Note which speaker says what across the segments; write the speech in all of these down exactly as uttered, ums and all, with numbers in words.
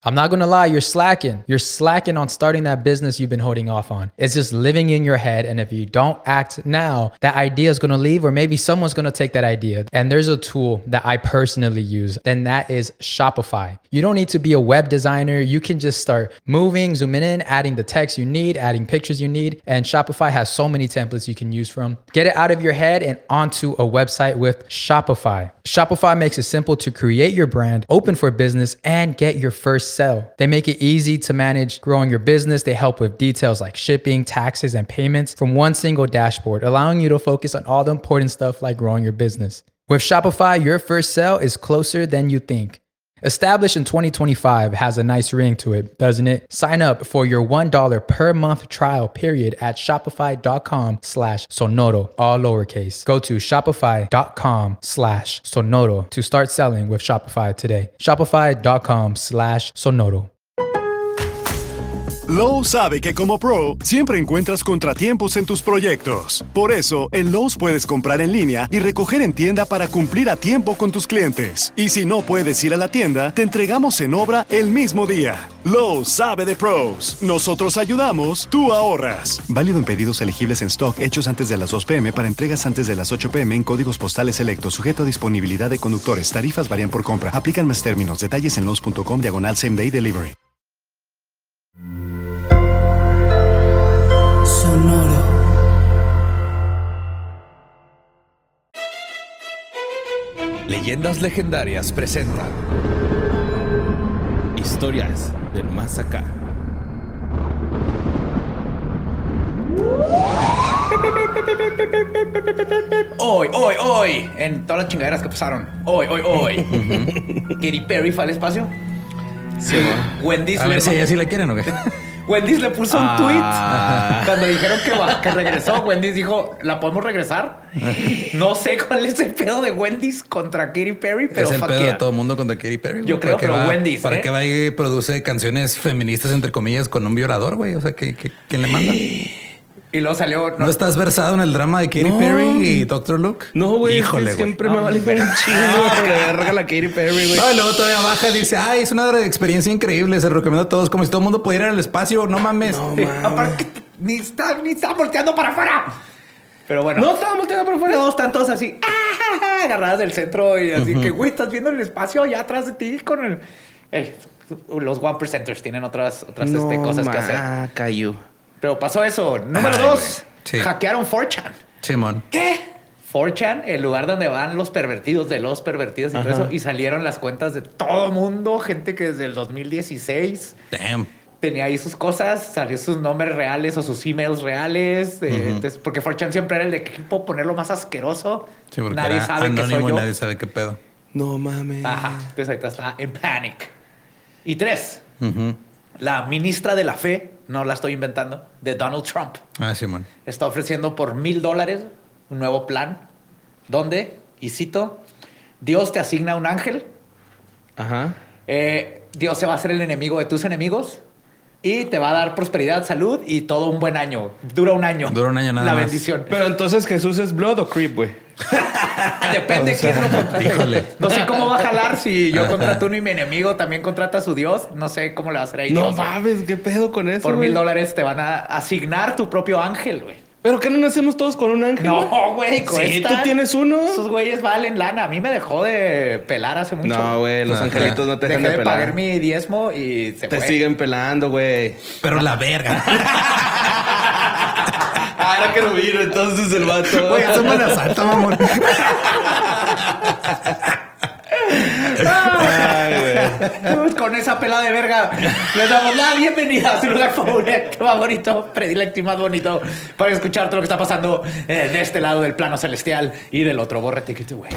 Speaker 1: I'm not going to lie, you're slacking. You're slacking on starting that business you've been holding off on. It's just living in your head. And if you don't act now, that idea is going to leave, or maybe someone's going to take that idea. And there's a tool that I personally use, and that is Shopify. You don't need to be a web designer. You can just start moving, zooming in, adding the text you need, adding pictures you need. And Shopify has so many templates you can use from. Get it out of your head and onto a website with Shopify. Shopify makes it simple to create your brand, open for business, and get your first sell. They make it easy to manage growing your business. They help with details like shipping, taxes, and payments from one single dashboard, allowing you to focus on all the important stuff like growing your business. With Shopify, your first sale is closer than you think. Established in twenty twenty-five has a nice ring to it, doesn't it? Sign up for your one dollar per month trial period at shopify.com slash sonoro, all lowercase. Go to shopify.com slash sonoro to start selling with Shopify today. Shopify.com slash sonoro.
Speaker 2: Lowe's sabe que como pro, siempre encuentras contratiempos en tus proyectos. Por eso, en Lowe's puedes comprar en línea y recoger en tienda para cumplir a tiempo con tus clientes. Y si no puedes ir a la tienda, te entregamos en obra el mismo día. Lowe's sabe de pros. Nosotros ayudamos, tú ahorras. Válido en pedidos elegibles en stock hechos antes de las dos p m para entregas antes de las ocho p m en códigos postales selectos, sujeto a disponibilidad de conductores. Tarifas varían por compra. Aplican más términos. Detalles en lowes.com diagonal same day delivery.
Speaker 3: Sonoro.
Speaker 4: Leyendas Legendarias presenta Historias del Más Acá.
Speaker 5: Hoy, hoy, hoy, en todas las chingaderas que pasaron. Hoy, hoy, hoy. Katy Perry fue al espacio.
Speaker 6: Sí,
Speaker 5: Wendy's
Speaker 6: a
Speaker 5: le
Speaker 6: ver si
Speaker 5: mandó-
Speaker 6: ella sí la quieren o qué.
Speaker 5: Wendy's le puso un
Speaker 6: Ah.
Speaker 5: tweet cuando dijeron que, va- que regresó. Wendy's dijo, ¿la podemos regresar? No sé cuál es el pedo de Wendy's contra Katy Perry, pero
Speaker 6: Es el
Speaker 5: fuck
Speaker 6: pedo
Speaker 5: yeah.
Speaker 6: de todo el mundo contra Katy Perry. güey.
Speaker 5: Yo creo
Speaker 6: ¿Para qué
Speaker 5: que
Speaker 6: va-
Speaker 5: Wendy's,
Speaker 6: ¿Para
Speaker 5: ¿eh?
Speaker 6: qué va y produce canciones feministas, entre comillas, con un violador, güey? O sea, ¿qué, qué, quién le manda?
Speaker 5: Y luego salió...
Speaker 6: ¿No estás versado en el drama de Katy
Speaker 7: No.
Speaker 6: Perry y doctor Luke?
Speaker 7: No, güey.
Speaker 6: Híjole,
Speaker 7: es que
Speaker 6: güey.
Speaker 7: siempre me vale ver un chingo de verga la Katy Perry, güey.
Speaker 6: No, y luego todavía baja y dice, ay, es una experiencia increíble, se recomiendo a todos, como si todo el mundo pudiera ir al espacio, no mames.
Speaker 7: No,
Speaker 5: Eh,
Speaker 7: mames.
Speaker 5: aparte, ni está, ni está volteando para afuera. Pero bueno.
Speaker 7: No estaba volteando para afuera.
Speaker 5: Todos están todos así, ah, agarradas del centro y así que, güey, estás viendo el espacio allá atrás de ti con el... el- los One Percenters tienen otras, otras
Speaker 7: No,
Speaker 5: este, cosas
Speaker 7: ma,
Speaker 5: que hacer.
Speaker 7: Ah, cayó.
Speaker 5: Pero pasó eso. Número
Speaker 6: Ay,
Speaker 5: dos,
Speaker 6: güey. Sí.
Speaker 5: hackearon four chan.
Speaker 6: Simón.
Speaker 5: ¿Qué? four chan, el lugar donde van los pervertidos de los pervertidos y todo
Speaker 7: Ajá.
Speaker 5: eso. Y salieron las cuentas de todo mundo, gente que desde el dos mil dieciséis
Speaker 6: Damn.
Speaker 5: tenía ahí sus cosas, salió sus nombres reales o sus emails reales. eh,
Speaker 6: Ujú.
Speaker 5: entonces, porque four chan siempre era el de que puedo ponerlo más asqueroso.
Speaker 6: Sí, porque
Speaker 5: Nadie
Speaker 6: era
Speaker 5: sabe que soy
Speaker 6: anónimo y
Speaker 5: yo.
Speaker 6: nadie sabe qué pedo.
Speaker 7: No mames.
Speaker 5: Ajá. Entonces ahorita está en panic. Y tres,
Speaker 6: Ujú.
Speaker 5: la ministra de la fe, no la estoy inventando, de Donald Trump,
Speaker 6: Ah, Simón.
Speaker 5: está ofreciendo por mil dólares un nuevo plan donde, y cito, Dios te asigna un ángel,
Speaker 7: Ajá.
Speaker 5: eh, Dios se va a hacer el enemigo de tus enemigos y te va a dar prosperidad, salud y todo un buen año. Dura un año.
Speaker 6: Dura un año nada
Speaker 5: La
Speaker 6: más.
Speaker 5: bendición.
Speaker 7: Pero entonces, ¿Jesús es Blood o Creep, güey?
Speaker 5: Depende
Speaker 7: O sea,
Speaker 5: quién lo contrate.
Speaker 6: híjole.
Speaker 5: No sé cómo va a jalar si yo contrato uno y mi enemigo también contrata a su Dios. No sé cómo le va a hacer ahí.
Speaker 7: No
Speaker 5: Dios, güey.
Speaker 7: mames, ¿qué pedo con eso,
Speaker 5: Por
Speaker 7: güey?
Speaker 5: mil dólares te van a asignar tu propio ángel, güey.
Speaker 7: ¿Pero qué no nacemos todos con un ángel?
Speaker 5: No, güey,
Speaker 7: Sí,
Speaker 5: cuesta.
Speaker 7: tú tienes uno.
Speaker 5: Esos güeyes valen lana. A mí me dejó de pelar hace mucho.
Speaker 7: No, güey, los
Speaker 6: Ajá.
Speaker 7: angelitos no te dejan
Speaker 5: Dejé
Speaker 7: de
Speaker 5: de
Speaker 7: pelar.
Speaker 5: pagar mi diezmo y se
Speaker 7: Te
Speaker 5: fue.
Speaker 7: siguen pelando, güey.
Speaker 6: Pero la verga.
Speaker 7: Ah, era que lo vino entonces el vato.
Speaker 6: Güey, es Semana Santa, mamón.
Speaker 7: Ay, güey.
Speaker 5: Con esa pelada de verga les damos la bienvenida a su lugar favorito, favorito, predilecto y más bonito para escuchar todo lo que está pasando eh, de este lado del plano celestial y del otro. Bórrate que te güey.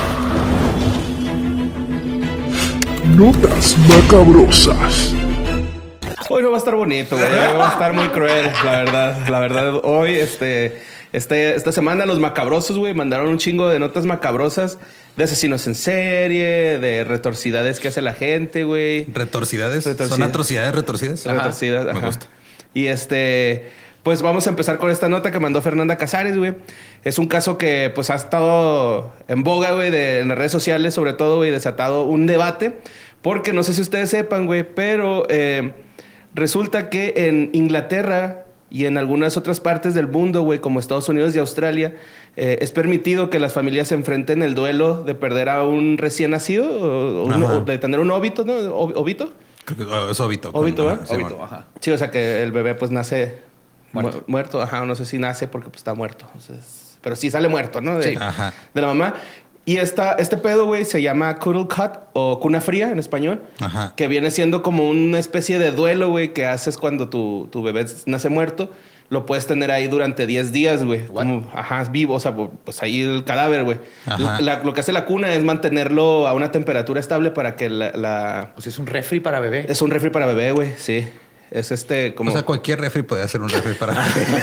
Speaker 8: Notas macabrosas.
Speaker 7: Hoy no va a estar bonito, güey. Hoy va a estar muy cruel, la verdad. La verdad, hoy, este, este, esta semana los macabrosos, güey, mandaron un chingo de notas macabrosas de asesinos en serie, de retorcidades que hace la gente, güey.
Speaker 6: Retorcidades.
Speaker 7: Retorcidas.
Speaker 6: Son atrocidades retorcidas.
Speaker 7: Retorcidas,
Speaker 6: Me
Speaker 7: ajá.
Speaker 6: gusta.
Speaker 7: Y este, pues vamos a empezar con esta nota que mandó Fernanda Casares, güey. Es un caso que pues ha estado en boga, güey, de- en las redes sociales, sobre todo, güey, desatado un debate Porque no sé si ustedes sepan, güey, pero eh, resulta que en Inglaterra y en algunas otras partes del mundo, güey, como Estados Unidos y Australia, eh, es permitido que las familias se enfrenten el duelo de perder a un recién nacido o, un-
Speaker 6: Ajá.
Speaker 7: o de tener un óbito, ¿no? Ó- ¿Óbito?
Speaker 6: Creo que oh, es óbito.
Speaker 7: Óbito,
Speaker 6: Ajá,
Speaker 7: ¿verdad?
Speaker 6: Simón.
Speaker 5: Obvio, ajá.
Speaker 7: Sí, o sea que el bebé pues nace
Speaker 5: Muerto.
Speaker 7: mu- muerto. Ajá, no sé si nace porque pues está muerto. Entonces, pero sí sale muerto, ¿no? De,
Speaker 5: Sí.
Speaker 6: Ajá.
Speaker 7: de la mamá. Y esta, este pedo, güey, se llama cuddle cut o cuna fría en español.
Speaker 6: Ajá.
Speaker 7: Que viene siendo como una especie de duelo, güey, que haces cuando tu, tu bebé nace muerto. Lo puedes tener ahí durante diez días, güey. Como, ajá, vivo, o sea, pues ahí el cadáver, güey.
Speaker 6: Ajá.
Speaker 7: La- Lo que hace la cuna es mantenerlo a una temperatura estable para que la... la-
Speaker 5: Pues es un refri para bebé.
Speaker 7: Es un refri para bebé, güey, sí. Es este como...
Speaker 6: O sea, cualquier refri puede ser un refri para...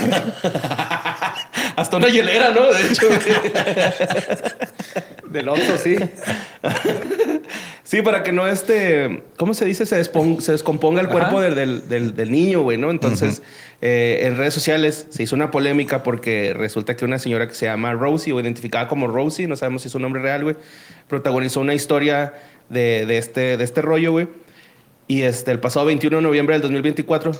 Speaker 7: Hasta una hielera, ¿no? De hecho.
Speaker 5: Del otro, sí.
Speaker 7: Sí, para que no este... ¿Cómo se dice? Se, despon- se descomponga el
Speaker 5: Ajá.
Speaker 7: cuerpo del, del- del- del niño, güey, ¿no? Entonces, eh, en redes sociales se hizo una polémica porque resulta que una señora que se llama Rosie, o identificada como Rosie, no sabemos si es su nombre real, güey, protagonizó una historia de, de este, de este rollo, güey. Y este, el pasado veintiuno de noviembre del dos mil veinticuatro,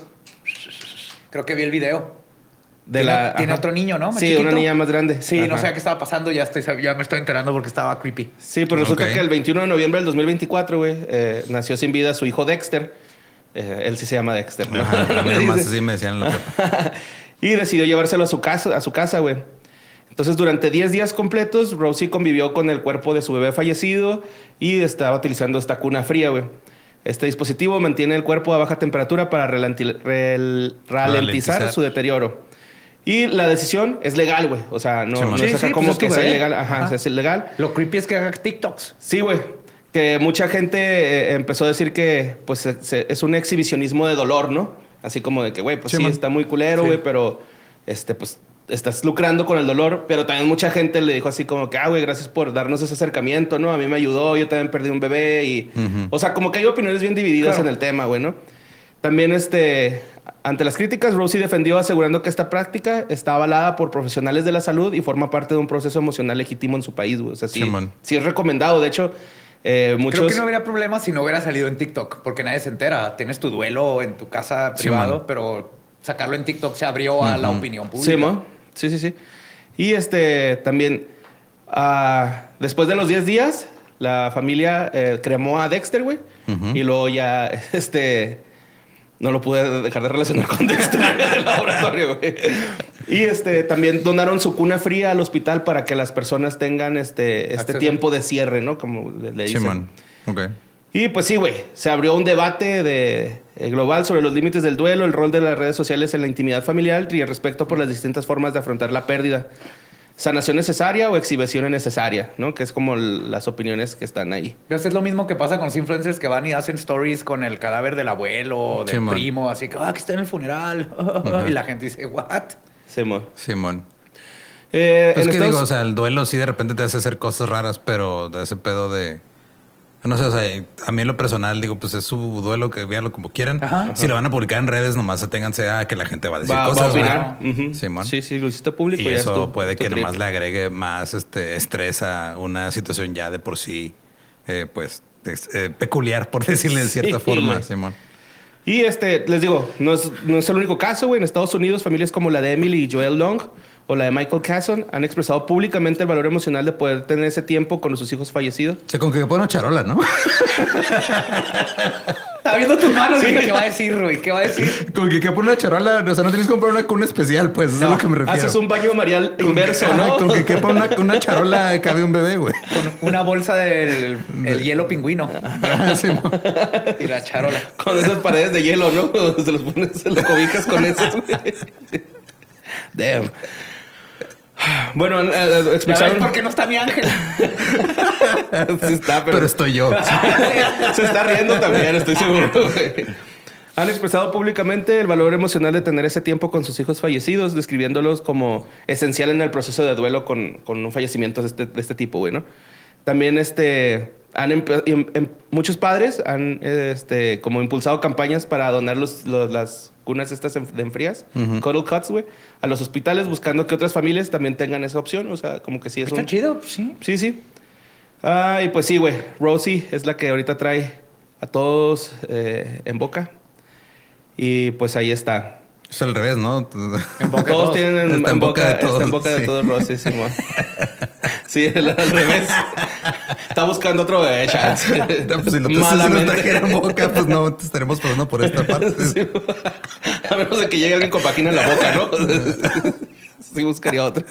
Speaker 5: Creo que vi el video.
Speaker 7: de
Speaker 5: Tiene-
Speaker 7: la...
Speaker 5: tiene
Speaker 7: ajá.
Speaker 5: otro niño, ¿no? Más
Speaker 7: Sí,
Speaker 5: chiquito.
Speaker 7: una niña más grande.
Speaker 5: Sí, no
Speaker 7: Ajá.
Speaker 5: sé qué estaba pasando. Ya, estoy, ya me estoy enterando porque estaba creepy.
Speaker 7: Sí, pero resulta
Speaker 6: Ok.
Speaker 7: que el veintiuno de noviembre del dos mil veinticuatro, güey, eh, nació sin vida su hijo Dexter. Eh, él sí se llama Dexter, ¿no?
Speaker 6: Ajá, a mí nomás así me decían. Lo que...
Speaker 7: Y decidió llevárselo a su casa, a su casa, güey. Entonces, durante diez días completos, Rosie convivió con el cuerpo de su bebé fallecido y estaba utilizando esta cuna fría, güey. Este dispositivo mantiene el cuerpo a baja temperatura para relanti- rel- ralentizar
Speaker 6: Ralentizar.
Speaker 7: su deterioro. Y la decisión es legal, güey. O sea, no,
Speaker 6: Sí,
Speaker 7: no
Speaker 6: man.
Speaker 7: es
Speaker 5: Sí,
Speaker 7: acá
Speaker 5: sí,
Speaker 7: como
Speaker 5: pues es
Speaker 7: que
Speaker 5: tu
Speaker 7: sea
Speaker 5: bebé.
Speaker 7: ilegal. Ajá,
Speaker 5: Ajá.
Speaker 7: es ilegal.
Speaker 5: Lo creepy es que haga TikToks.
Speaker 7: Sí, güey. Que mucha gente eh, empezó a decir que pues se- se- es un exhibicionismo de dolor, ¿no? Así como de que, güey, pues
Speaker 6: Sí,
Speaker 7: sí,
Speaker 6: man.
Speaker 7: está muy culero,
Speaker 5: Sí.
Speaker 7: güey, pero este, pues estás lucrando con el dolor. Pero también mucha gente le dijo así como que, ah, güey, gracias por darnos ese acercamiento, ¿no? A mí me ayudó, yo también perdí un bebé y...
Speaker 6: Ujú.
Speaker 7: O sea, como que hay opiniones bien divididas
Speaker 5: Claro.
Speaker 7: en el tema, güey, ¿no? También, este, ante las críticas, Rosie defendió asegurando que esta práctica está avalada por profesionales de la salud y forma parte de un proceso emocional legítimo en su país, güey. O sea, sí,
Speaker 6: Sí, man.
Speaker 7: sí es recomendado. De hecho, eh, muchos...
Speaker 5: Creo que no habría problema si no hubiera salido en TikTok, porque nadie se entera. Tienes tu duelo en tu casa
Speaker 6: Sí,
Speaker 5: privado,
Speaker 6: man.
Speaker 5: pero sacarlo en TikTok se abrió a la opinión pública.
Speaker 7: Sí, ¿no? Sí, sí, sí. Y este también, ah, después de los diez días, la familia eh, cremó a Dexter, güey.
Speaker 6: Ujú.
Speaker 7: Y luego ya, este, no lo pude dejar de relacionar con Dexter del laboratorio, güey. Y este, también donaron su cuna fría al hospital para que las personas tengan este, este
Speaker 5: Acceso.
Speaker 7: tiempo de cierre, ¿no? Como le, le
Speaker 6: Sí,
Speaker 7: dicen.
Speaker 6: man. Ok.
Speaker 7: Y pues sí, güey, se abrió un debate de, eh, global sobre los límites del duelo, el rol de las redes sociales en la intimidad familiar y el respeto por las distintas formas de afrontar la pérdida. Sanación necesaria o exhibición innecesaria, ¿no? Que es como l- las opiniones que están ahí.
Speaker 5: Entonces es lo mismo que pasa con los influencers que van y hacen stories con el cadáver del abuelo o del
Speaker 6: Sí, man.
Speaker 5: primo, así que, ah, que está en el funeral. Y la gente dice, ¿what?
Speaker 7: Simón.
Speaker 6: Simón.
Speaker 7: Eh,
Speaker 6: Pues
Speaker 7: en
Speaker 6: que
Speaker 7: Estados-
Speaker 6: digo, o sea, el duelo sí de repente te hace hacer cosas raras, pero de ese pedo de... No sé, o sea, a mí en lo personal digo, pues es su duelo, que véanlo como quieran.
Speaker 5: Ajá.
Speaker 6: Si lo van a publicar en redes, nomás aténganse a que la gente va a decir
Speaker 7: va, va a
Speaker 6: cosas,
Speaker 7: opinar.
Speaker 6: ¿verdad?
Speaker 7: Ujú.
Speaker 6: Simón.
Speaker 7: Sí, sí, lo hiciste público.
Speaker 6: Y
Speaker 7: ya es
Speaker 6: eso
Speaker 7: tu-
Speaker 6: puede
Speaker 7: tu
Speaker 6: que
Speaker 7: trip.
Speaker 6: nomás le agregue más este estrés a una situación ya de por sí, eh, pues, es, eh, peculiar, por decirle de cierta
Speaker 7: Sí,
Speaker 6: forma,
Speaker 7: güey.
Speaker 6: Simón.
Speaker 7: Y este, les digo, no es, no es el único caso, güey. En Estados Unidos, familias como la de Emily y Joel Long o la de Michael Casson han expresado públicamente el valor emocional de poder tener ese tiempo con sus hijos fallecidos.
Speaker 6: O sea, con que pone una charola, ¿no?
Speaker 5: Está viendo tus manos, dije, ¿qué va a decir, güey? ¿Qué va a decir?
Speaker 6: Con que que pone una charola, o sea, no tienes que comprar una cuna especial, pues, eso es a lo que me refiero.
Speaker 7: Haces un baño marial inverso,
Speaker 6: Ajá,
Speaker 7: ¿no?
Speaker 6: con que quepa una, una charola cabe un bebé, güey.
Speaker 5: Con una bolsa del el hielo pingüino
Speaker 6: Simón.
Speaker 5: y la charola.
Speaker 7: Con esas paredes de hielo, ¿no? Se los pones, se los cobijas con esas, güey. Damn. Bueno, eh, eh,
Speaker 5: ¿Ya ves
Speaker 7: expresaron...
Speaker 5: por qué no está mi ángel?
Speaker 7: Sí está, pero,
Speaker 6: Pero estoy yo.
Speaker 7: se está riendo también, estoy seguro, güey. Han expresado públicamente el valor emocional de tener ese tiempo con sus hijos fallecidos, describiéndolos como esencial en el proceso de duelo con, con un fallecimiento de este, de este tipo, güey, ¿no? También este, han empe- em- em- muchos padres han eh, este, como impulsado campañas para donar los, los- las cunas estas en- de enfrías, cuddle cuts, güey, a los hospitales, buscando que otras familias también tengan esa opción. O sea, como que sí es
Speaker 5: Está
Speaker 7: un...
Speaker 5: chido, sí.
Speaker 7: Sí, sí. Ah, y pues sí, güey. Rosie es la que ahorita trae a todos eh, en boca. Y pues ahí está.
Speaker 6: Es al revés, ¿no?
Speaker 5: En boca de
Speaker 7: Todos
Speaker 5: todos.
Speaker 7: tienen en,
Speaker 6: Está
Speaker 7: en
Speaker 6: en
Speaker 7: boca,
Speaker 6: boca de todos,
Speaker 7: está en boca de
Speaker 6: sí.
Speaker 7: todos Rosy, Simón. Sí, el- al revés. Está buscando otro bebé, chance.
Speaker 6: No, pues si lo si nos
Speaker 7: Malamente.
Speaker 6: trajera en boca, pues no, te estaremos pasando por esta parte.
Speaker 7: Sí. A menos de que llegue alguien con vagina en la boca, ¿no? Sí buscaría otra.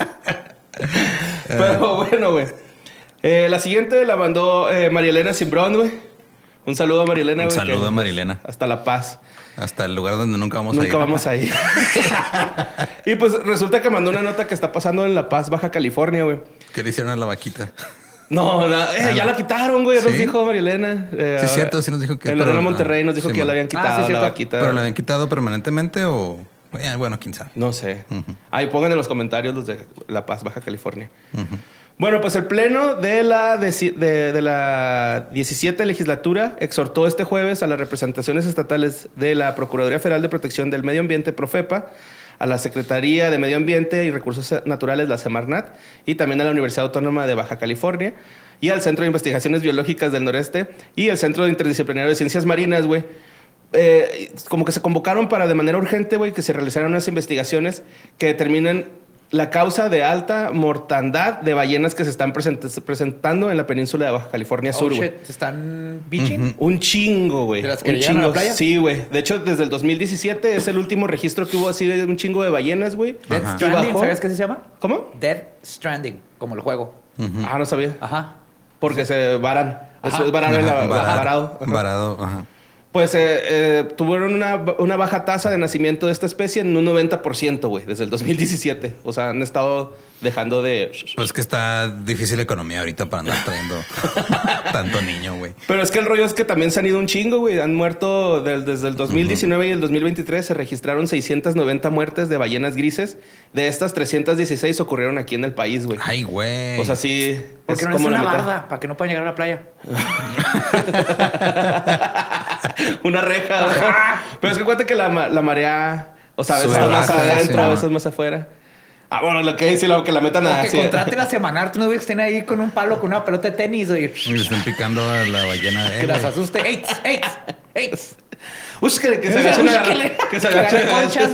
Speaker 7: Pero bueno, güey. Eh, la siguiente la mandó eh, Marielena Simbrón, güey. Un saludo a Marielena,
Speaker 6: Un
Speaker 7: güey.
Speaker 6: saludo
Speaker 7: que-
Speaker 6: a Marielena.
Speaker 7: Hasta La Paz.
Speaker 6: Hasta el lugar donde nunca vamos a ir.
Speaker 7: Nunca vamos a ir. Y pues resulta que mandó una nota que está pasando en La Paz, Baja California, güey.
Speaker 6: ¿Qué le hicieron a la vaquita?
Speaker 7: No, na- eh, ya la quitaron, güey. Nos
Speaker 6: ¿Sí?
Speaker 7: dijo Marielena. Eh,
Speaker 6: Sí, es cierto, sí nos dijo que-
Speaker 7: En la
Speaker 6: pero-
Speaker 7: Arena Monterrey
Speaker 6: ah,
Speaker 7: nos dijo
Speaker 6: sí,
Speaker 7: que ya la
Speaker 6: man.
Speaker 7: habían
Speaker 5: Ah, sí,
Speaker 7: quitado, la
Speaker 5: cierto.
Speaker 7: vaquita.
Speaker 6: ¿Pero la habían quitado permanentemente o...? Eh, Bueno, quién sabe.
Speaker 7: No sé. Ahí pongan en los comentarios los de La Paz, Baja California. Bueno, pues el pleno de la, deci- de, de la diecisiete legislatura exhortó este jueves a las representaciones estatales de la Procuraduría Federal de Protección del Medio Ambiente, Profepa, a la Secretaría de Medio Ambiente y Recursos Naturales, la Semarnat, y también a la Universidad Autónoma de Baja California, y al Centro de Investigaciones Biológicas del Noreste, y el Centro Interdisciplinario de Ciencias Marinas, güey. Eh, como que se convocaron para de manera urgente, güey, que se realizaran unas investigaciones que determinen la causa de alta mortandad de ballenas que se están present- presentando en la península de Baja California
Speaker 5: Oh,
Speaker 7: Sur, güey.
Speaker 5: shit, ¿se están biching?
Speaker 7: Un chingo, güey.
Speaker 5: ¿De las que
Speaker 7: Un
Speaker 5: llegan a la
Speaker 7: chingo.
Speaker 5: playa?
Speaker 7: Sí, güey. De hecho, desde el dos mil diecisiete es el último registro que hubo así de un chingo de ballenas, güey.
Speaker 5: Dead
Speaker 6: Ajá.
Speaker 7: Y
Speaker 5: Stranding,
Speaker 7: bajó-
Speaker 5: ¿sabes qué se llama?
Speaker 7: ¿Cómo?
Speaker 5: Dead Stranding, como el juego.
Speaker 7: Ah, no sabía.
Speaker 5: Ajá.
Speaker 7: Porque se varan.
Speaker 5: Ajá.
Speaker 7: Eso es varar en la,
Speaker 6: Ajá,
Speaker 7: varado. Ajá.
Speaker 6: Varado, ajá.
Speaker 7: Pues eh, eh, tuvieron una, una baja tasa de nacimiento de esta especie en un noventa por ciento, güey, desde el dos mil diecisiete. O sea, han estado dejando de...
Speaker 6: Pues que está difícil la economía ahorita para andar trayendo tanto niño, güey.
Speaker 7: Pero es que el rollo es que también se han ido un chingo, güey. Han muerto del- desde el dos mil diecinueve y el dos mil veintitrés. Se registraron seiscientas noventa muertes de ballenas grises. De estas, trescientas dieciséis ocurrieron aquí en el país, güey.
Speaker 6: Ay, güey.
Speaker 7: O sea, sí...
Speaker 5: ¿Por
Speaker 7: es
Speaker 5: qué no es
Speaker 7: como
Speaker 5: una
Speaker 7: la mitad.
Speaker 5: barda? Para que no puedan llegar a la playa.
Speaker 7: Una reja. güey. Pero es que cuenta que la, ma- la marea... O sea, a veces
Speaker 6: Sube,
Speaker 7: más
Speaker 6: baja,
Speaker 7: adentro,
Speaker 6: sí,
Speaker 7: a
Speaker 6: ¿no?
Speaker 7: veces más afuera. Ah, bueno, lo que dice, lo que la metan a...
Speaker 5: que
Speaker 7: sí.
Speaker 5: contraten a Semanar, tú no ves que estén ahí con un palo, con una pelota de tenis, güey.
Speaker 6: Y le están picando a la ballena de
Speaker 5: Que las asuste. ¡Ey! ¡Ey! ¡Ey!
Speaker 7: Úsquele, que se agachen a
Speaker 5: Úsquele.
Speaker 7: Que se
Speaker 5: Que
Speaker 7: agachen
Speaker 5: agarre
Speaker 7: a-
Speaker 5: conchas.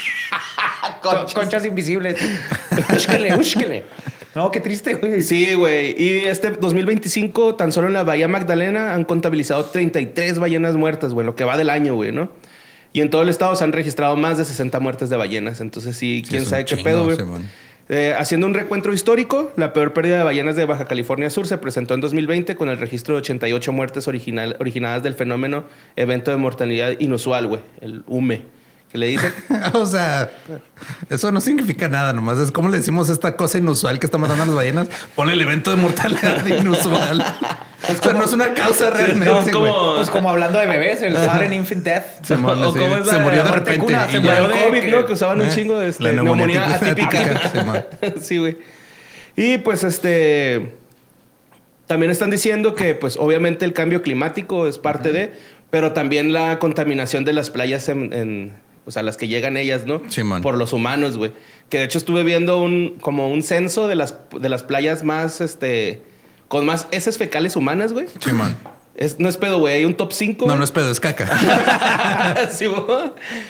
Speaker 5: Conchas. Conchas invisibles. Úsquele, úsquele. No, qué triste, güey.
Speaker 7: Sí, güey. Y este dos mil veinticinco, tan solo en la Bahía Magdalena, han contabilizado treinta y tres ballenas muertas, güey, lo que va del año, güey, ¿no? Y en todo el estado se han registrado más de sesenta muertes de ballenas. Entonces, sí,
Speaker 6: Sí,
Speaker 7: quién
Speaker 6: es un
Speaker 7: sabe qué
Speaker 6: chingo,
Speaker 7: pedo, güey.
Speaker 6: Simón.
Speaker 7: Eh, haciendo un recuento histórico, la peor pérdida de ballenas de Baja California Sur se presentó en dos mil veinte con el registro de ochenta y ocho muertes original, originadas del fenómeno evento de mortalidad inusual, güey, el U M E, que le dicen.
Speaker 6: O sea, eso no significa nada, nomás es como le decimos esta cosa inusual que está matando a las ballenas. Ponle el evento de mortalidad inusual. O sea, no es una causa realmente,
Speaker 7: no, es
Speaker 6: güey.
Speaker 7: como-
Speaker 5: Pues como hablando de bebés, el sudden infant death.
Speaker 6: Simón,
Speaker 7: o
Speaker 6: así,
Speaker 7: cómo es
Speaker 6: se
Speaker 7: la-
Speaker 6: murió de
Speaker 7: la
Speaker 5: muerte
Speaker 6: repente.
Speaker 5: cuna,
Speaker 6: y
Speaker 5: se
Speaker 6: ya.
Speaker 7: El
Speaker 5: murió de
Speaker 7: COVID,
Speaker 5: que-
Speaker 7: ¿no? Que usaban un
Speaker 6: ¿Eh?
Speaker 7: chingo de este,
Speaker 6: La neumonía
Speaker 7: neumonía
Speaker 6: típica.
Speaker 7: atípica.
Speaker 6: Simón.
Speaker 7: Sí, güey. Y pues este... También están diciendo que pues obviamente el cambio climático es parte de... Pero también la contaminación de las playas en... en o sea, las que llegan ellas, ¿no?
Speaker 6: Simón.
Speaker 7: Por los humanos, güey. Que de hecho estuve viendo un... Como un censo de las, de las playas más, este... Con más heces fecales humanas, güey.
Speaker 6: Simón.
Speaker 7: Es, no es pedo, güey. Hay un top cinco.
Speaker 6: No, no es pedo, es caca.
Speaker 7: Sí, güey.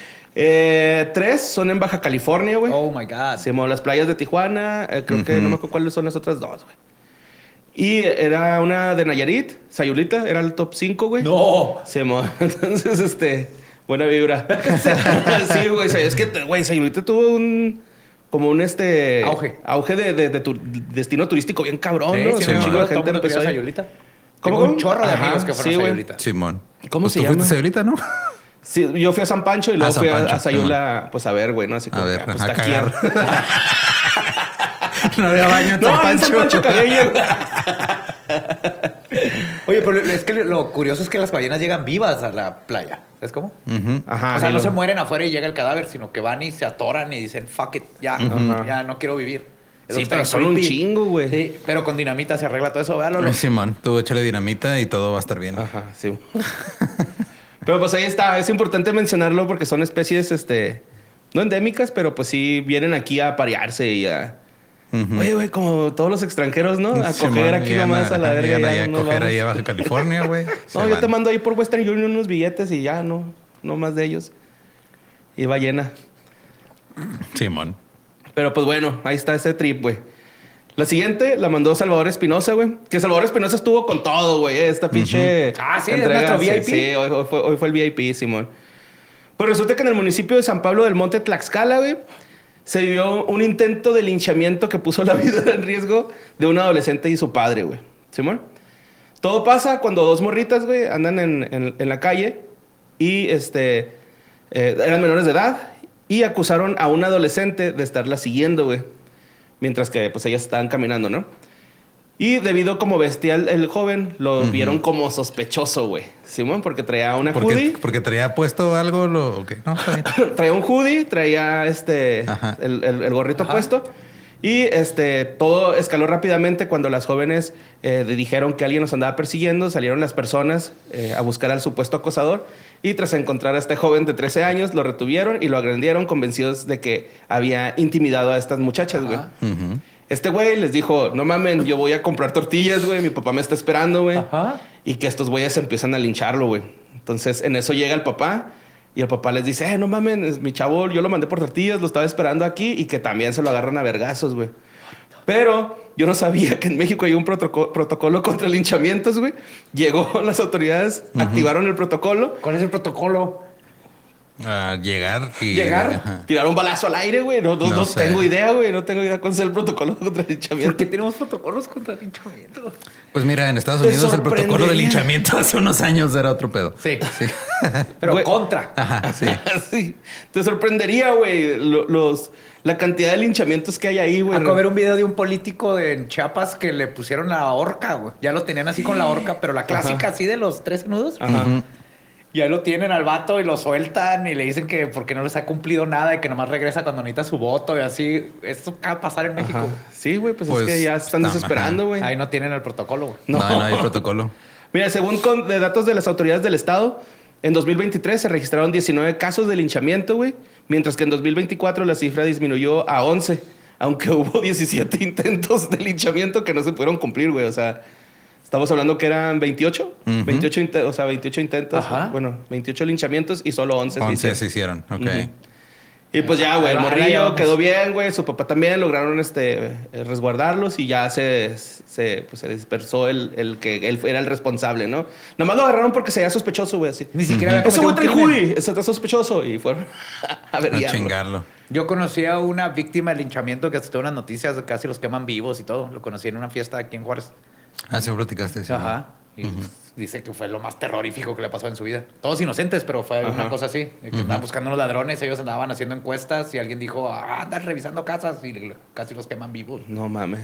Speaker 7: Eh, tres son en Baja California, güey.
Speaker 5: Oh my God.
Speaker 7: Se las playas de Tijuana. eh, creo que no me acuerdo cuáles son las otras dos, güey. Y era una de Nayarit, Sayulita, era el top cinco, güey.
Speaker 5: No.
Speaker 7: Se mo- Entonces, este, buena vibra. Sí, güey. Es que, güey, Sayulita tuvo un. Como un este.
Speaker 5: Auge.
Speaker 7: Auge de, de- de tu- destino turístico bien cabrón,
Speaker 5: Sí,
Speaker 7: ¿no?
Speaker 5: sí,
Speaker 7: O sea, un
Speaker 5: me
Speaker 7: chingo de
Speaker 5: acuerdo, todo
Speaker 7: gente
Speaker 5: el mundo
Speaker 7: empezó
Speaker 5: quería
Speaker 7: ahí.
Speaker 5: Sayulita.
Speaker 7: ¿Cómo,
Speaker 5: Tengo un
Speaker 7: cómo?
Speaker 5: chorro de
Speaker 7: Ajá,
Speaker 5: amigos que fueron
Speaker 7: sí,
Speaker 5: a
Speaker 7: güey.
Speaker 5: Sayulita.
Speaker 6: Simón.
Speaker 7: ¿Cómo
Speaker 6: Pues
Speaker 7: se
Speaker 6: tú fuiste
Speaker 7: llama?
Speaker 6: Sayulita, ¿no?
Speaker 7: Sí, yo fui a San Pancho y luego
Speaker 6: Ah, San
Speaker 7: fui a-
Speaker 6: Pancho,
Speaker 7: a Sayula, pues a ver, güey, ¿no? Así como
Speaker 6: A ver,
Speaker 7: que, pues,
Speaker 6: a
Speaker 7: está aquí.
Speaker 6: cagar. No había baño en
Speaker 7: No,
Speaker 6: San
Speaker 7: en San
Speaker 6: Pancho.
Speaker 7: Pancho cagué yo.
Speaker 5: Oye, pero es que lo curioso es que las ballenas llegan vivas a la playa. ¿Es cómo?
Speaker 7: Ajá.
Speaker 5: o sea,
Speaker 7: sí,
Speaker 5: no
Speaker 7: lo-
Speaker 5: se mueren afuera y llega el cadáver, sino que van y se atoran y dicen, fuck it, ya, ya no quiero vivir. Eso
Speaker 7: Sí,
Speaker 5: está
Speaker 7: pero
Speaker 5: bien
Speaker 7: son un
Speaker 5: creepy.
Speaker 7: chingo, güey.
Speaker 5: Sí, pero con dinamita se arregla todo eso, véalo.
Speaker 6: Ay, Simón, tú échale dinamita y todo va a estar bien.
Speaker 7: Ajá, sí. Pero pues ahí está. Es importante mencionarlo porque son especies, este... No endémicas, pero pues sí vienen aquí a parearse y a...
Speaker 6: Ujú.
Speaker 7: Oye, güey, como todos los extranjeros, ¿no? A
Speaker 6: Sí,
Speaker 7: coger
Speaker 6: man,
Speaker 7: aquí
Speaker 6: llegan
Speaker 7: nomás a la
Speaker 6: ajá,
Speaker 7: verga.
Speaker 6: llegan
Speaker 7: ya
Speaker 6: ahí a
Speaker 7: nos
Speaker 6: coger
Speaker 7: vamos.
Speaker 6: ahí a Baja California, güey. Se
Speaker 7: No, yo te
Speaker 6: van.
Speaker 7: mando ahí por Western Union unos billetes y ya, no, no más de ellos. Y ballena.
Speaker 6: Simón.
Speaker 7: Pero pues bueno, ahí está ese trip, güey. La siguiente la mandó Salvador Espinosa, güey. Que Salvador Espinosa estuvo con todo, güey. Esta pinche.
Speaker 5: Ah, sí, es nuestro V I P.
Speaker 7: Sí, sí, hoy, hoy fue, hoy fue el V I P, Simón. Pues resulta que en el municipio de San Pablo del Monte, Tlaxcala, güey, se dio un intento de linchamiento que puso la vida en riesgo de un adolescente y su padre, güey. Simón. Todo pasa cuando dos morritas, güey, andan en, en, en la calle y este, eh, eran menores de edad y acusaron a un adolescente de estarla siguiendo, güey. Mientras que pues ellas estaban caminando, ¿no? Y debido como bestial el joven, lo
Speaker 6: Ujú.
Speaker 7: vieron como sospechoso, güey. Simón, porque traía una
Speaker 6: Porque,
Speaker 7: hoodie.
Speaker 6: porque traía puesto algo, lo ok. No, está bien.
Speaker 7: Traía un hoodie, traía este
Speaker 6: Ajá.
Speaker 7: el, el- el gorrito puesto. Y este todo escaló rápidamente cuando las jóvenes eh, le dijeron que alguien nos andaba persiguiendo. Salieron las personas eh, a buscar al supuesto acosador. Y tras encontrar a este joven de trece años, lo retuvieron y lo agredieron, convencidos de que había intimidado a estas muchachas, güey.
Speaker 6: Ujú.
Speaker 7: Este güey les dijo, no mamen, yo voy a comprar tortillas, güey. Mi papá me está esperando, güey.
Speaker 5: Ajá.
Speaker 7: Y que estos güeyes empiezan a lincharlo, güey. Entonces, en eso llega el papá y el papá les dice, eh, no mamen, es mi chavo, yo lo mandé por tortillas, lo estaba esperando aquí y que también se lo agarran a vergazos, güey. Pero yo no sabía que en México hay un protoco- protocolo contra linchamientos, güey. Llegó las autoridades, activaron el protocolo,
Speaker 5: ¿Cuál es el protocolo?
Speaker 6: Ah, llegar y
Speaker 5: Llegar.
Speaker 6: Ajá.
Speaker 7: tiraron un balazo al aire, güey. No, no,
Speaker 6: No
Speaker 7: no
Speaker 6: sé.
Speaker 7: tengo idea, güey. No tengo idea cuál es el protocolo contra
Speaker 5: ¿Por
Speaker 7: linchamiento.
Speaker 5: qué tenemos protocolos contra linchamiento?
Speaker 6: Pues mira, en Estados
Speaker 7: Te
Speaker 6: Unidos el protocolo de
Speaker 7: sorprendería.
Speaker 6: linchamiento hace unos años era otro pedo.
Speaker 5: Sí. Pero
Speaker 7: Güey.
Speaker 5: contra.
Speaker 6: Ajá, sí.
Speaker 7: Sí. Te sorprendería, güey, lo- los, la cantidad de linchamientos que hay ahí, güey.
Speaker 5: Acabo de ver un video de un político de en Chiapas que le pusieron la horca, güey. Ya lo tenían así con la horca, pero la clásica así de los tres nudos.
Speaker 7: Ajá.
Speaker 5: Y ahí lo tienen al vato y lo sueltan y le dicen que porque no les ha cumplido nada y que nomás regresa cuando necesita su voto y así. Esto acaba de pasar en México.
Speaker 7: Ajá. Sí, güey, pues,
Speaker 6: Pues,
Speaker 7: es que ya se están
Speaker 6: está-
Speaker 7: desesperando, güey.
Speaker 5: Ahí no tienen el protocolo, güey.
Speaker 6: No, no, hay protocolo.
Speaker 7: Mira, según con, de datos de las autoridades del estado, en dos mil veintitrés se registraron diecinueve casos de linchamiento, güey, mientras que en dos mil veinticuatro la cifra disminuyó a once, aunque hubo diecisiete intentos de linchamiento que no se pudieron cumplir, güey. O sea, estamos hablando que eran veintiocho,
Speaker 6: Ujú.
Speaker 7: veintiocho, inte- o sea, veintiocho intentos,
Speaker 5: Ajá.
Speaker 7: bueno, veintiocho linchamientos y solo once. se
Speaker 6: once
Speaker 7: hicieron.
Speaker 6: se hicieron. Ok.
Speaker 7: Ujú. Y pues ya, güey, el
Speaker 5: Ahí va, ahí
Speaker 7: morrillo
Speaker 5: vamos.
Speaker 7: quedó bien, güey. Su papá también lograron este, eh, resguardarlos y ya se, se, pues, se dispersó el, el que él era el responsable, ¿no? Nomás lo agarraron porque se veía sospechoso, güey. Así.
Speaker 5: Ni siquiera había
Speaker 7: Ese güey
Speaker 5: cometido
Speaker 7: trae
Speaker 5: un crimen.
Speaker 7: Juli, ese está sospechoso. Y fueron a ver,
Speaker 6: A chingarlo.
Speaker 5: Yo conocí a una víctima de linchamiento que estuvo en las noticias, de casi los queman vivos y todo. Lo conocí en una fiesta aquí en Juárez.
Speaker 6: Ah, sí, platicaste. Sí.
Speaker 5: Ajá. Y pues, dice que fue lo más terrorífico que le pasó en su vida. Todos inocentes, pero fue
Speaker 7: Ajá.
Speaker 5: una cosa así. de Que andaban buscando unos ladrones, ellos andaban haciendo encuestas y alguien dijo, ah, andan revisando casas y le- casi los queman vivos.
Speaker 7: No mames.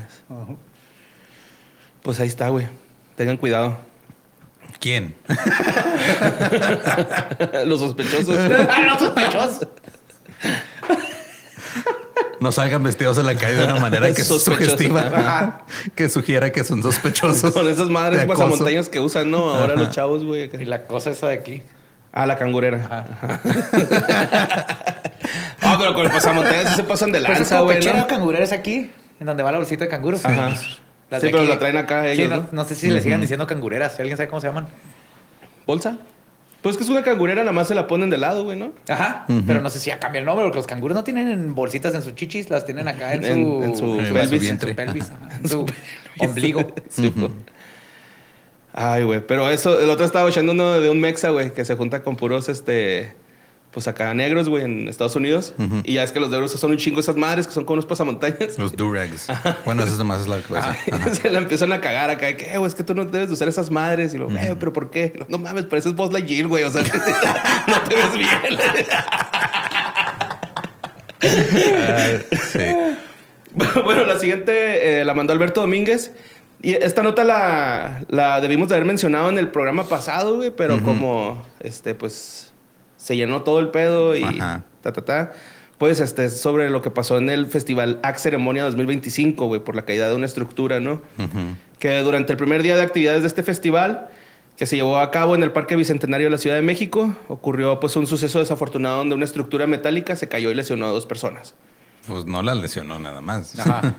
Speaker 7: Pues ahí está, güey. Tengan cuidado.
Speaker 6: ¿Quién?
Speaker 7: Los sospechosos.
Speaker 5: ¡Ah, no, sospechosos!
Speaker 6: No salgan vestidos en la calle de una manera que es
Speaker 7: Sospechosos.
Speaker 6: sugestiva,
Speaker 5: Ajá.
Speaker 6: que sugiera que son sospechosos.
Speaker 7: Con esas madres
Speaker 6: de acoso.
Speaker 7: pasamontañas que usan, ¿no? Ahora
Speaker 6: Ajá.
Speaker 7: los chavos, güey.
Speaker 5: Y la cosa esa de aquí.
Speaker 7: Ah, la cangurera.
Speaker 5: Ajá.
Speaker 7: Ah, pero con el pasamontañas sí se pasan de
Speaker 5: Pues es
Speaker 7: lanza,
Speaker 5: como
Speaker 7: güey,
Speaker 5: pechera
Speaker 7: ¿no?
Speaker 5: o cangurera es aquí, en donde va la bolsita de canguros.
Speaker 7: Ajá.
Speaker 5: Las
Speaker 7: Sí,
Speaker 5: de
Speaker 7: pero
Speaker 5: aquí-
Speaker 7: la traen acá
Speaker 5: Sí,
Speaker 7: ellos,
Speaker 5: no,
Speaker 7: ¿no?
Speaker 5: no sé si le sigan diciendo cangureras. ¿Alguien sabe cómo se llaman?
Speaker 7: ¿Bolsa? Pues que es una cangurera, nada más se la ponen de lado, güey, ¿no?
Speaker 5: Ajá. Pero no sé si ya cambia el nombre, porque los canguros no tienen bolsitas en sus chichis, las tienen acá en,
Speaker 7: En-
Speaker 5: su,
Speaker 7: en su
Speaker 6: En su
Speaker 7: pelvis.
Speaker 6: vientre.
Speaker 5: en su pelvis, ajá, en su ombligo.
Speaker 7: Sí, güey. Ay, güey. Pero eso, el otro estaba echando uno de un mexa, güey, que se junta con puros, este... Pues acá negros, güey, en Estados Unidos.
Speaker 6: Ujú.
Speaker 7: Y ya es que los negros son un chingo esas madres que son como unos pasamontañas.
Speaker 6: Los durags. Bueno, eso es más es la cosa.
Speaker 7: Ay, se la empiezan a cagar acá. de que, "Eh, güey, es que tú no debes de usar esas madres. Y lo, eh, ¿pero por qué? No mames, pareces Buzz Lightyear, güey. O sea, no te ves bien.
Speaker 6: Sí.
Speaker 7: Bueno, la siguiente eh, la mandó Alberto Domínguez. Y esta nota la, la debimos de haber mencionado en el programa pasado, güey. Pero
Speaker 6: Ujú.
Speaker 7: como, este, pues, se llenó todo el pedo y
Speaker 6: Ajá.
Speaker 7: ta, ta, ta. Pues, este, es sobre lo que pasó en el Festival A C Ceremonia dos mil veinticinco, güey, por la caída de una estructura, ¿no?
Speaker 6: Ujú.
Speaker 7: Que durante el primer día de actividades de este festival, que se llevó a cabo en el Parque Bicentenario de la Ciudad de México, ocurrió pues un suceso desafortunado donde una estructura metálica se cayó y lesionó a dos personas.
Speaker 6: Pues no la lesionó nada más.
Speaker 5: Ajá.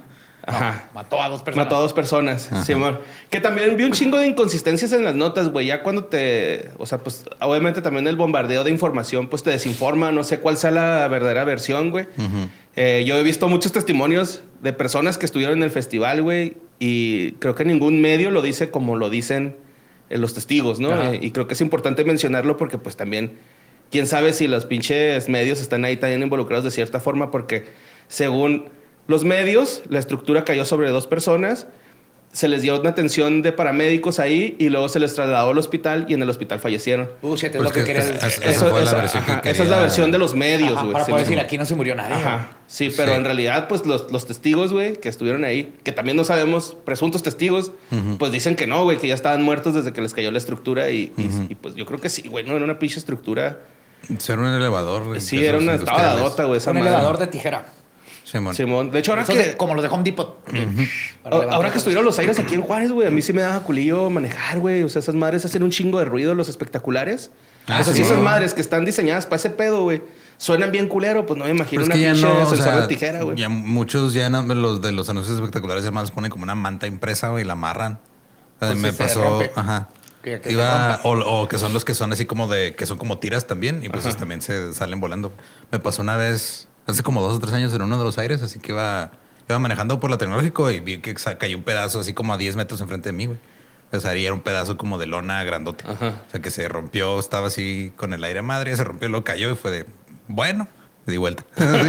Speaker 7: Ajá.
Speaker 5: Mató a dos personas.
Speaker 7: Mató a dos personas, Simón. Que también vi un chingo de inconsistencias en las notas, güey. Ya cuando te... O sea, pues obviamente también el bombardeo de información pues te desinforma. No sé cuál sea la verdadera versión, güey. Eh, yo he visto muchos testimonios de personas que estuvieron en el festival, güey. Y creo que ningún medio lo dice como lo dicen eh, los testigos, ¿no? Eh, y creo que es importante mencionarlo porque pues también... Quién sabe si los pinches medios están ahí también involucrados de cierta forma porque según... Los medios, la estructura cayó sobre dos personas, se les dio una atención de paramédicos ahí y luego se les trasladó al hospital y en el hospital fallecieron.
Speaker 5: Uh, shit, es
Speaker 6: Pues
Speaker 5: lo que
Speaker 6: que-
Speaker 5: quería
Speaker 6: es-
Speaker 5: decir.
Speaker 6: es- Esa fue la versión que
Speaker 7: ajá, esa es
Speaker 6: quería-
Speaker 7: la versión de los medios,
Speaker 5: Ajá,
Speaker 7: güey.
Speaker 5: para
Speaker 7: Sí,
Speaker 5: poder
Speaker 7: sí.
Speaker 5: decir, aquí no se murió nadie.
Speaker 7: Ajá. Sí, pero
Speaker 6: Sí.
Speaker 7: en realidad, pues los, los testigos, güey, que estuvieron ahí, que también no sabemos, presuntos testigos, pues dicen que no, güey, que ya estaban muertos desde que les cayó la estructura y, y- y, pues yo creo que sí, güey, no era una pinche estructura.
Speaker 6: Era un elevador, güey.
Speaker 7: Sí,
Speaker 6: de
Speaker 7: era
Speaker 6: esos
Speaker 7: una, estaba
Speaker 6: industriales.
Speaker 7: dadota, güey, esa
Speaker 5: Un
Speaker 7: madre.
Speaker 5: elevador de tijera.
Speaker 6: Simón.
Speaker 7: Simón. De hecho, ahora
Speaker 5: Esos
Speaker 7: que...
Speaker 5: de- como los de Home Depot. Para
Speaker 7: Ahora
Speaker 5: levantar
Speaker 7: ahora que
Speaker 5: cosas.
Speaker 7: estuvieron los aires aquí en Juárez, güey, a mí sí me daba culillo manejar, güey. O sea, esas madres hacen un chingo de ruido, los espectaculares.
Speaker 6: Ah,
Speaker 7: o sea,
Speaker 6: sí,
Speaker 7: si esas
Speaker 6: güey.
Speaker 7: madres que están diseñadas para ese pedo, güey, suenan bien culero, pues no me imagino
Speaker 6: Pero es
Speaker 7: una
Speaker 6: que ya
Speaker 7: pinche
Speaker 6: no, o
Speaker 7: sensor
Speaker 6: sea,
Speaker 7: de tijera, güey.
Speaker 6: ya muchos ya no- los de los anuncios espectaculares además ponen como una manta impresa, güey, y la amarran. O sea,
Speaker 5: Pues
Speaker 6: me
Speaker 5: sí, se
Speaker 6: pasó,
Speaker 5: rompe.
Speaker 6: ajá.
Speaker 5: Que- que se
Speaker 6: Iba,
Speaker 5: rompa.
Speaker 6: o, o que son los que son así como de, que son como tiras también, y pues esos también se salen volando. Me pasó una vez, hace como dos o tres años en uno de los aires, así que iba, iba manejando por la tecnológico y vi que sa- cayó un pedazo así como a diez metros enfrente de mí, güey. O sea, y era un pedazo como de lona grandote.
Speaker 7: Ajá.
Speaker 6: O sea, que se rompió, estaba así con el aire a madre, se rompió, lo cayó y fue de, bueno, me di vuelta.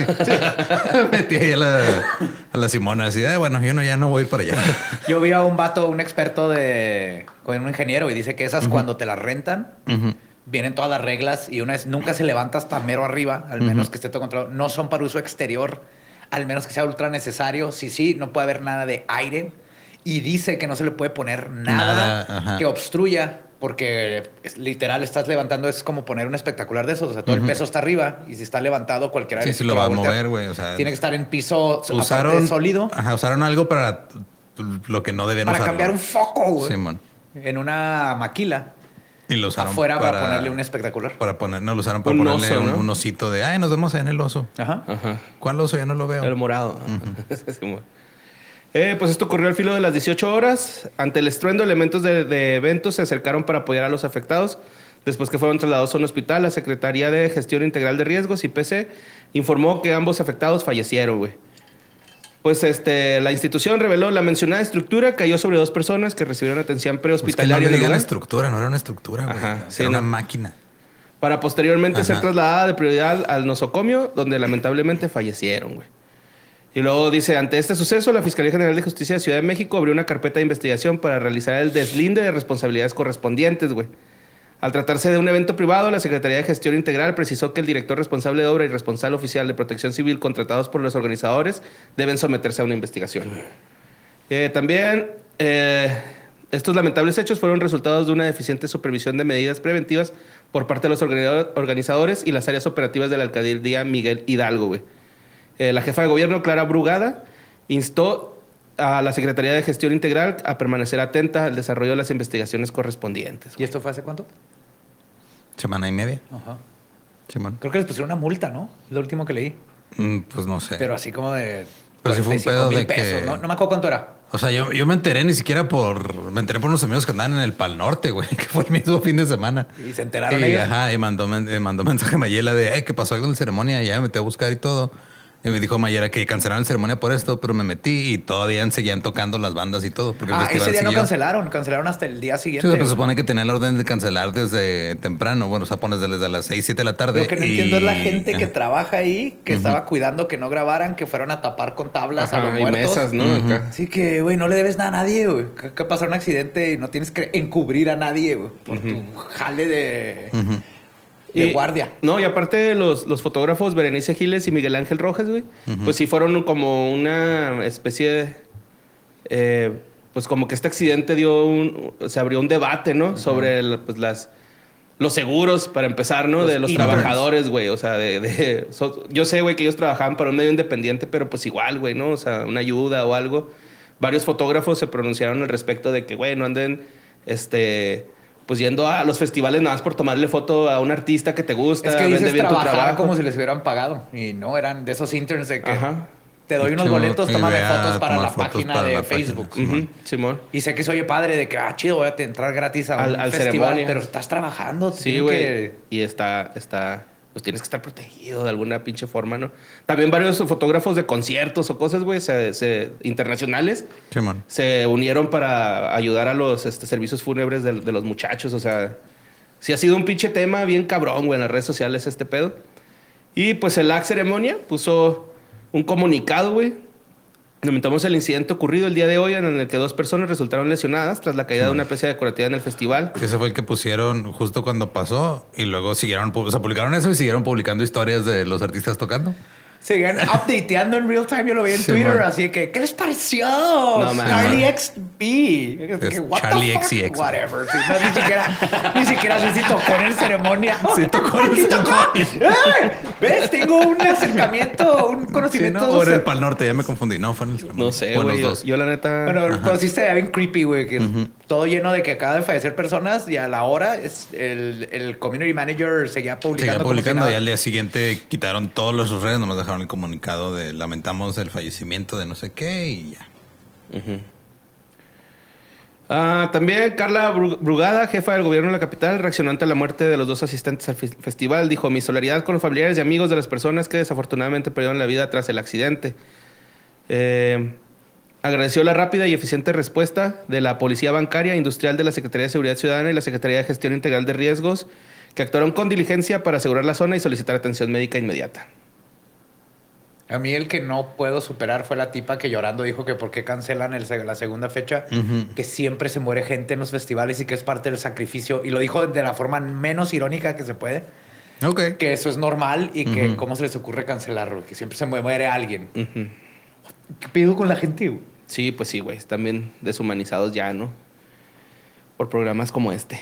Speaker 6: Sí. Metí ahí a la, a la Simona, así, de, bueno, yo no, ya no voy para allá.
Speaker 5: Yo vi a un vato, un experto de... con un ingeniero y dice que esas cuando te las rentan, vienen todas las reglas y una es nunca se levanta hasta mero arriba, al menos que esté todo controlado. No son para uso exterior, al menos que sea ultra necesario. Sí, sí, no puede haber nada de aire. Y dice que no se le puede poner nada,
Speaker 6: Nada, ajá.
Speaker 5: que obstruya, porque es, literal estás levantando, es como poner un espectacular de esos. O sea, todo el peso está arriba y si está levantado cualquiera...
Speaker 6: Sí,
Speaker 5: de
Speaker 6: sí lo va a mover, güey. O sea,
Speaker 5: Tiene que estar en piso aparte
Speaker 6: usaron
Speaker 5: sólido
Speaker 6: Ajá, usaron algo para lo que no debían
Speaker 5: para
Speaker 6: usar.
Speaker 5: cambiar un foco, güey.
Speaker 6: Simón.
Speaker 5: En una maquila.
Speaker 6: Y lo usaron
Speaker 5: Afuera para, ponerle un espectacular.
Speaker 6: Para poner, no lo usaron para
Speaker 7: Un
Speaker 6: ponerle
Speaker 7: oso,
Speaker 6: un,
Speaker 7: ¿no?
Speaker 6: un osito de, ay, nos vemos en el oso.
Speaker 5: Ajá.
Speaker 7: Ajá.
Speaker 6: ¿Cuál oso? Ya no lo veo.
Speaker 7: El morado. Simón. Eh, pues esto ocurrió al filo de las dieciocho horas. Ante el estruendo, elementos de, de eventos se acercaron para apoyar a los afectados. Después que fueron trasladados a un hospital, la Secretaría de Gestión Integral de Riesgos, I P C, informó que ambos afectados fallecieron, güey. Pues este, la institución reveló la mencionada estructura cayó sobre dos personas que recibieron atención
Speaker 6: Pues que no
Speaker 7: prehospitalaria
Speaker 6: le
Speaker 7: en el
Speaker 6: digan
Speaker 7: lugar,
Speaker 6: estructura, no era una estructura, güey.
Speaker 7: Ajá,
Speaker 6: Era
Speaker 7: sí,
Speaker 6: una
Speaker 7: no.
Speaker 6: máquina.
Speaker 7: para posteriormente ser
Speaker 6: Ajá.
Speaker 7: trasladada de prioridad al nosocomio, donde lamentablemente fallecieron, güey. Y luego dice, ante este suceso, la Fiscalía General de Justicia de Ciudad de México abrió una carpeta de investigación para realizar el deslinde de responsabilidades correspondientes, güey. Al tratarse de un evento privado, la Secretaría de Gestión Integral precisó que el director responsable de obra y responsable oficial de protección civil contratados por los organizadores deben someterse a una investigación. Eh, también, eh, estos lamentables hechos fueron resultados de una deficiente supervisión de medidas preventivas por parte de los organi- organizadores y las áreas operativas de la alcaldía Miguel Hidalgo, güey. Eh, la jefa de gobierno, Clara Brugada, instó a la Secretaría de Gestión Integral a permanecer atenta al desarrollo de las investigaciones correspondientes.
Speaker 5: ¿Y esto fue hace cuánto?
Speaker 6: Semana y media.
Speaker 5: Ajá.
Speaker 6: Simón.
Speaker 5: Creo que les pusieron una multa, ¿no? Es lo último que leí.
Speaker 6: Mm, pues no sé.
Speaker 5: Pero así como de...
Speaker 6: Pero sí fue un
Speaker 5: cuarenta y cinco
Speaker 6: pedo
Speaker 5: mil
Speaker 6: de
Speaker 5: pesos,
Speaker 6: que-
Speaker 5: ¿no? No me acuerdo cuánto era.
Speaker 6: O sea, yo, yo me enteré ni siquiera por... Me enteré por unos amigos que andaban en el Pal Norte, güey. Que fue el mismo fin de semana.
Speaker 5: Y se enteraron
Speaker 6: Y,
Speaker 5: ellos.
Speaker 6: ajá, y mandó, men- y mandó mensaje a Mayela de, eh, que pasó algo en la ceremonia. Y ya me metí a buscar y todo. Y me dijo Mayela que cancelaron la ceremonia por esto, pero me metí y todavía seguían tocando las bandas y todo. Porque el
Speaker 5: Ah,
Speaker 6: festival
Speaker 5: ese día no
Speaker 6: siguió.
Speaker 5: cancelaron. Cancelaron hasta el día
Speaker 6: Sí,
Speaker 5: siguiente.
Speaker 6: pero se supone que tenía la orden de cancelar desde temprano. Bueno, o sea, pones desde las seis, siete de la tarde.
Speaker 5: Lo que no
Speaker 6: y-
Speaker 5: entiendo es la gente que
Speaker 6: Ajá.
Speaker 5: trabaja ahí, que estaba cuidando que no grabaran, que fueron a tapar con tablas a
Speaker 7: Ajá,
Speaker 5: los
Speaker 7: y
Speaker 5: muertos.
Speaker 7: mesas, ¿no? Acá.
Speaker 5: Así que, güey, no le debes nada a nadie, güey. ¿Qué, qué pasó un accidente y no tienes que encubrir a nadie, güey? Por tu jale de, de
Speaker 7: Y-
Speaker 5: guardia.
Speaker 7: No, y aparte los, los fotógrafos Berenice Giles y Miguel Ángel Rojas, güey, pues sí fueron como una especie de... eh, pues como que este accidente dio un... Se abrió un debate, ¿no? Sobre el, pues las... Los seguros, para empezar, ¿no?
Speaker 5: Los
Speaker 7: de los
Speaker 5: interns.
Speaker 7: trabajadores, güey. O sea, de... de- so- yo sé, güey, que ellos trabajaban para un medio independiente, pero pues igual, güey, ¿no? O sea, una ayuda o algo. Varios fotógrafos se pronunciaron al respecto de que, güey, no anden, este... Pues yendo a los festivales nada más por tomarle foto a un artista que te gusta,
Speaker 5: Es que
Speaker 7: vende
Speaker 5: dices
Speaker 7: bien tu
Speaker 5: trabajar
Speaker 7: trabajo.
Speaker 5: como si les hubieran pagado. Y no, eran de esos interns de que
Speaker 7: Ajá.
Speaker 5: te doy unos
Speaker 6: Chido,
Speaker 5: boletos,
Speaker 6: y
Speaker 5: tómame
Speaker 6: ve a
Speaker 5: fotos para
Speaker 6: tomar
Speaker 5: la
Speaker 6: fotos
Speaker 5: página
Speaker 6: para
Speaker 5: de
Speaker 6: la página.
Speaker 5: Facebook.
Speaker 7: Ujú, Simón.
Speaker 5: Y sé que se oye padre de que, ah, chido, voy a entrar gratis a
Speaker 7: Al-
Speaker 5: un
Speaker 7: al
Speaker 5: festival,
Speaker 7: ceremonia.
Speaker 5: pero estás trabajando. te
Speaker 7: Sí,
Speaker 5: tienen
Speaker 7: güey.
Speaker 5: que-
Speaker 7: Y está, está, pues tienes que estar protegido de alguna pinche forma, ¿no? También varios fotógrafos de conciertos o cosas, güey, se, se- internacionales,
Speaker 6: Simón.
Speaker 7: se unieron para ayudar a los este, servicios fúnebres de, de los muchachos. O sea, sí ha sido un pinche tema bien cabrón, güey, en las redes sociales este pedo. Y pues el A C Ceremonia puso un comunicado, güey. Lamentamos el incidente ocurrido el día de hoy en el que dos personas resultaron lesionadas tras la caída de una pieza decorativa en el festival.
Speaker 6: Ese fue el que pusieron justo cuando pasó y luego siguieron, pu- o sea, publicaron eso y siguieron publicando historias de los artistas tocando.
Speaker 5: Siguen updateando en real time. Yo lo vi en
Speaker 6: Sí,
Speaker 5: Twitter,
Speaker 6: man.
Speaker 5: así que, ¿qué les pareció?
Speaker 7: No, man.
Speaker 5: Charlie X B.
Speaker 6: Es
Speaker 5: What the
Speaker 6: Charlie
Speaker 5: fuck?
Speaker 6: X C X.
Speaker 5: Whatever. Sí, no, ni siquiera, ni siquiera sé si tocó en el ceremonia.
Speaker 6: Sí, tocó en el
Speaker 5: Sí, tocó. ¡Eh! ¿Ves? Tengo un acercamiento, un
Speaker 6: Sí,
Speaker 5: conocimiento.
Speaker 6: ¿no? O era el Pal Norte, ya me confundí. No, fue en el
Speaker 7: No sé,
Speaker 6: o en
Speaker 7: güey.
Speaker 6: los
Speaker 7: Yo,
Speaker 6: dos.
Speaker 7: yo la neta...
Speaker 5: Bueno, conociste de bien creepy, güey, que todo lleno de que acaban de fallecer personas y a la hora es el, el community manager seguía publicando.
Speaker 6: Seguía
Speaker 5: como si
Speaker 6: publicando
Speaker 5: nada.
Speaker 6: y al día siguiente quitaron todos los sus redes, nomás dejaron el comunicado de lamentamos el fallecimiento de no sé qué y ya.
Speaker 7: Ah, también Carla Bru- Brugada, jefa del gobierno de la capital, reaccionó ante la muerte de los dos asistentes al fe- festival. Dijo, mi solidaridad con los familiares y amigos de las personas que desafortunadamente perdieron la vida tras el accidente. Eh, agradeció la rápida y eficiente respuesta de la Policía Bancaria Industrial de la Secretaría de Seguridad Ciudadana y la Secretaría de Gestión Integral de Riesgos, que actuaron con diligencia para asegurar la zona y solicitar atención médica inmediata.
Speaker 5: A mí el que no puedo superar fue la tipa que llorando dijo que por qué cancelan el, seg- la segunda fecha, que siempre se muere gente en los festivales y que es parte del sacrificio. Y lo dijo de la forma menos irónica que se puede,
Speaker 6: Ok.
Speaker 5: que eso es normal y que
Speaker 6: Ujú.
Speaker 5: cómo se les ocurre cancelarlo, que siempre se mu- muere alguien.
Speaker 7: Ujú.
Speaker 5: ¿Qué pido con la gente, güey?
Speaker 7: Sí, pues sí, güey. Están bien deshumanizados ya, ¿no? Por programas como este.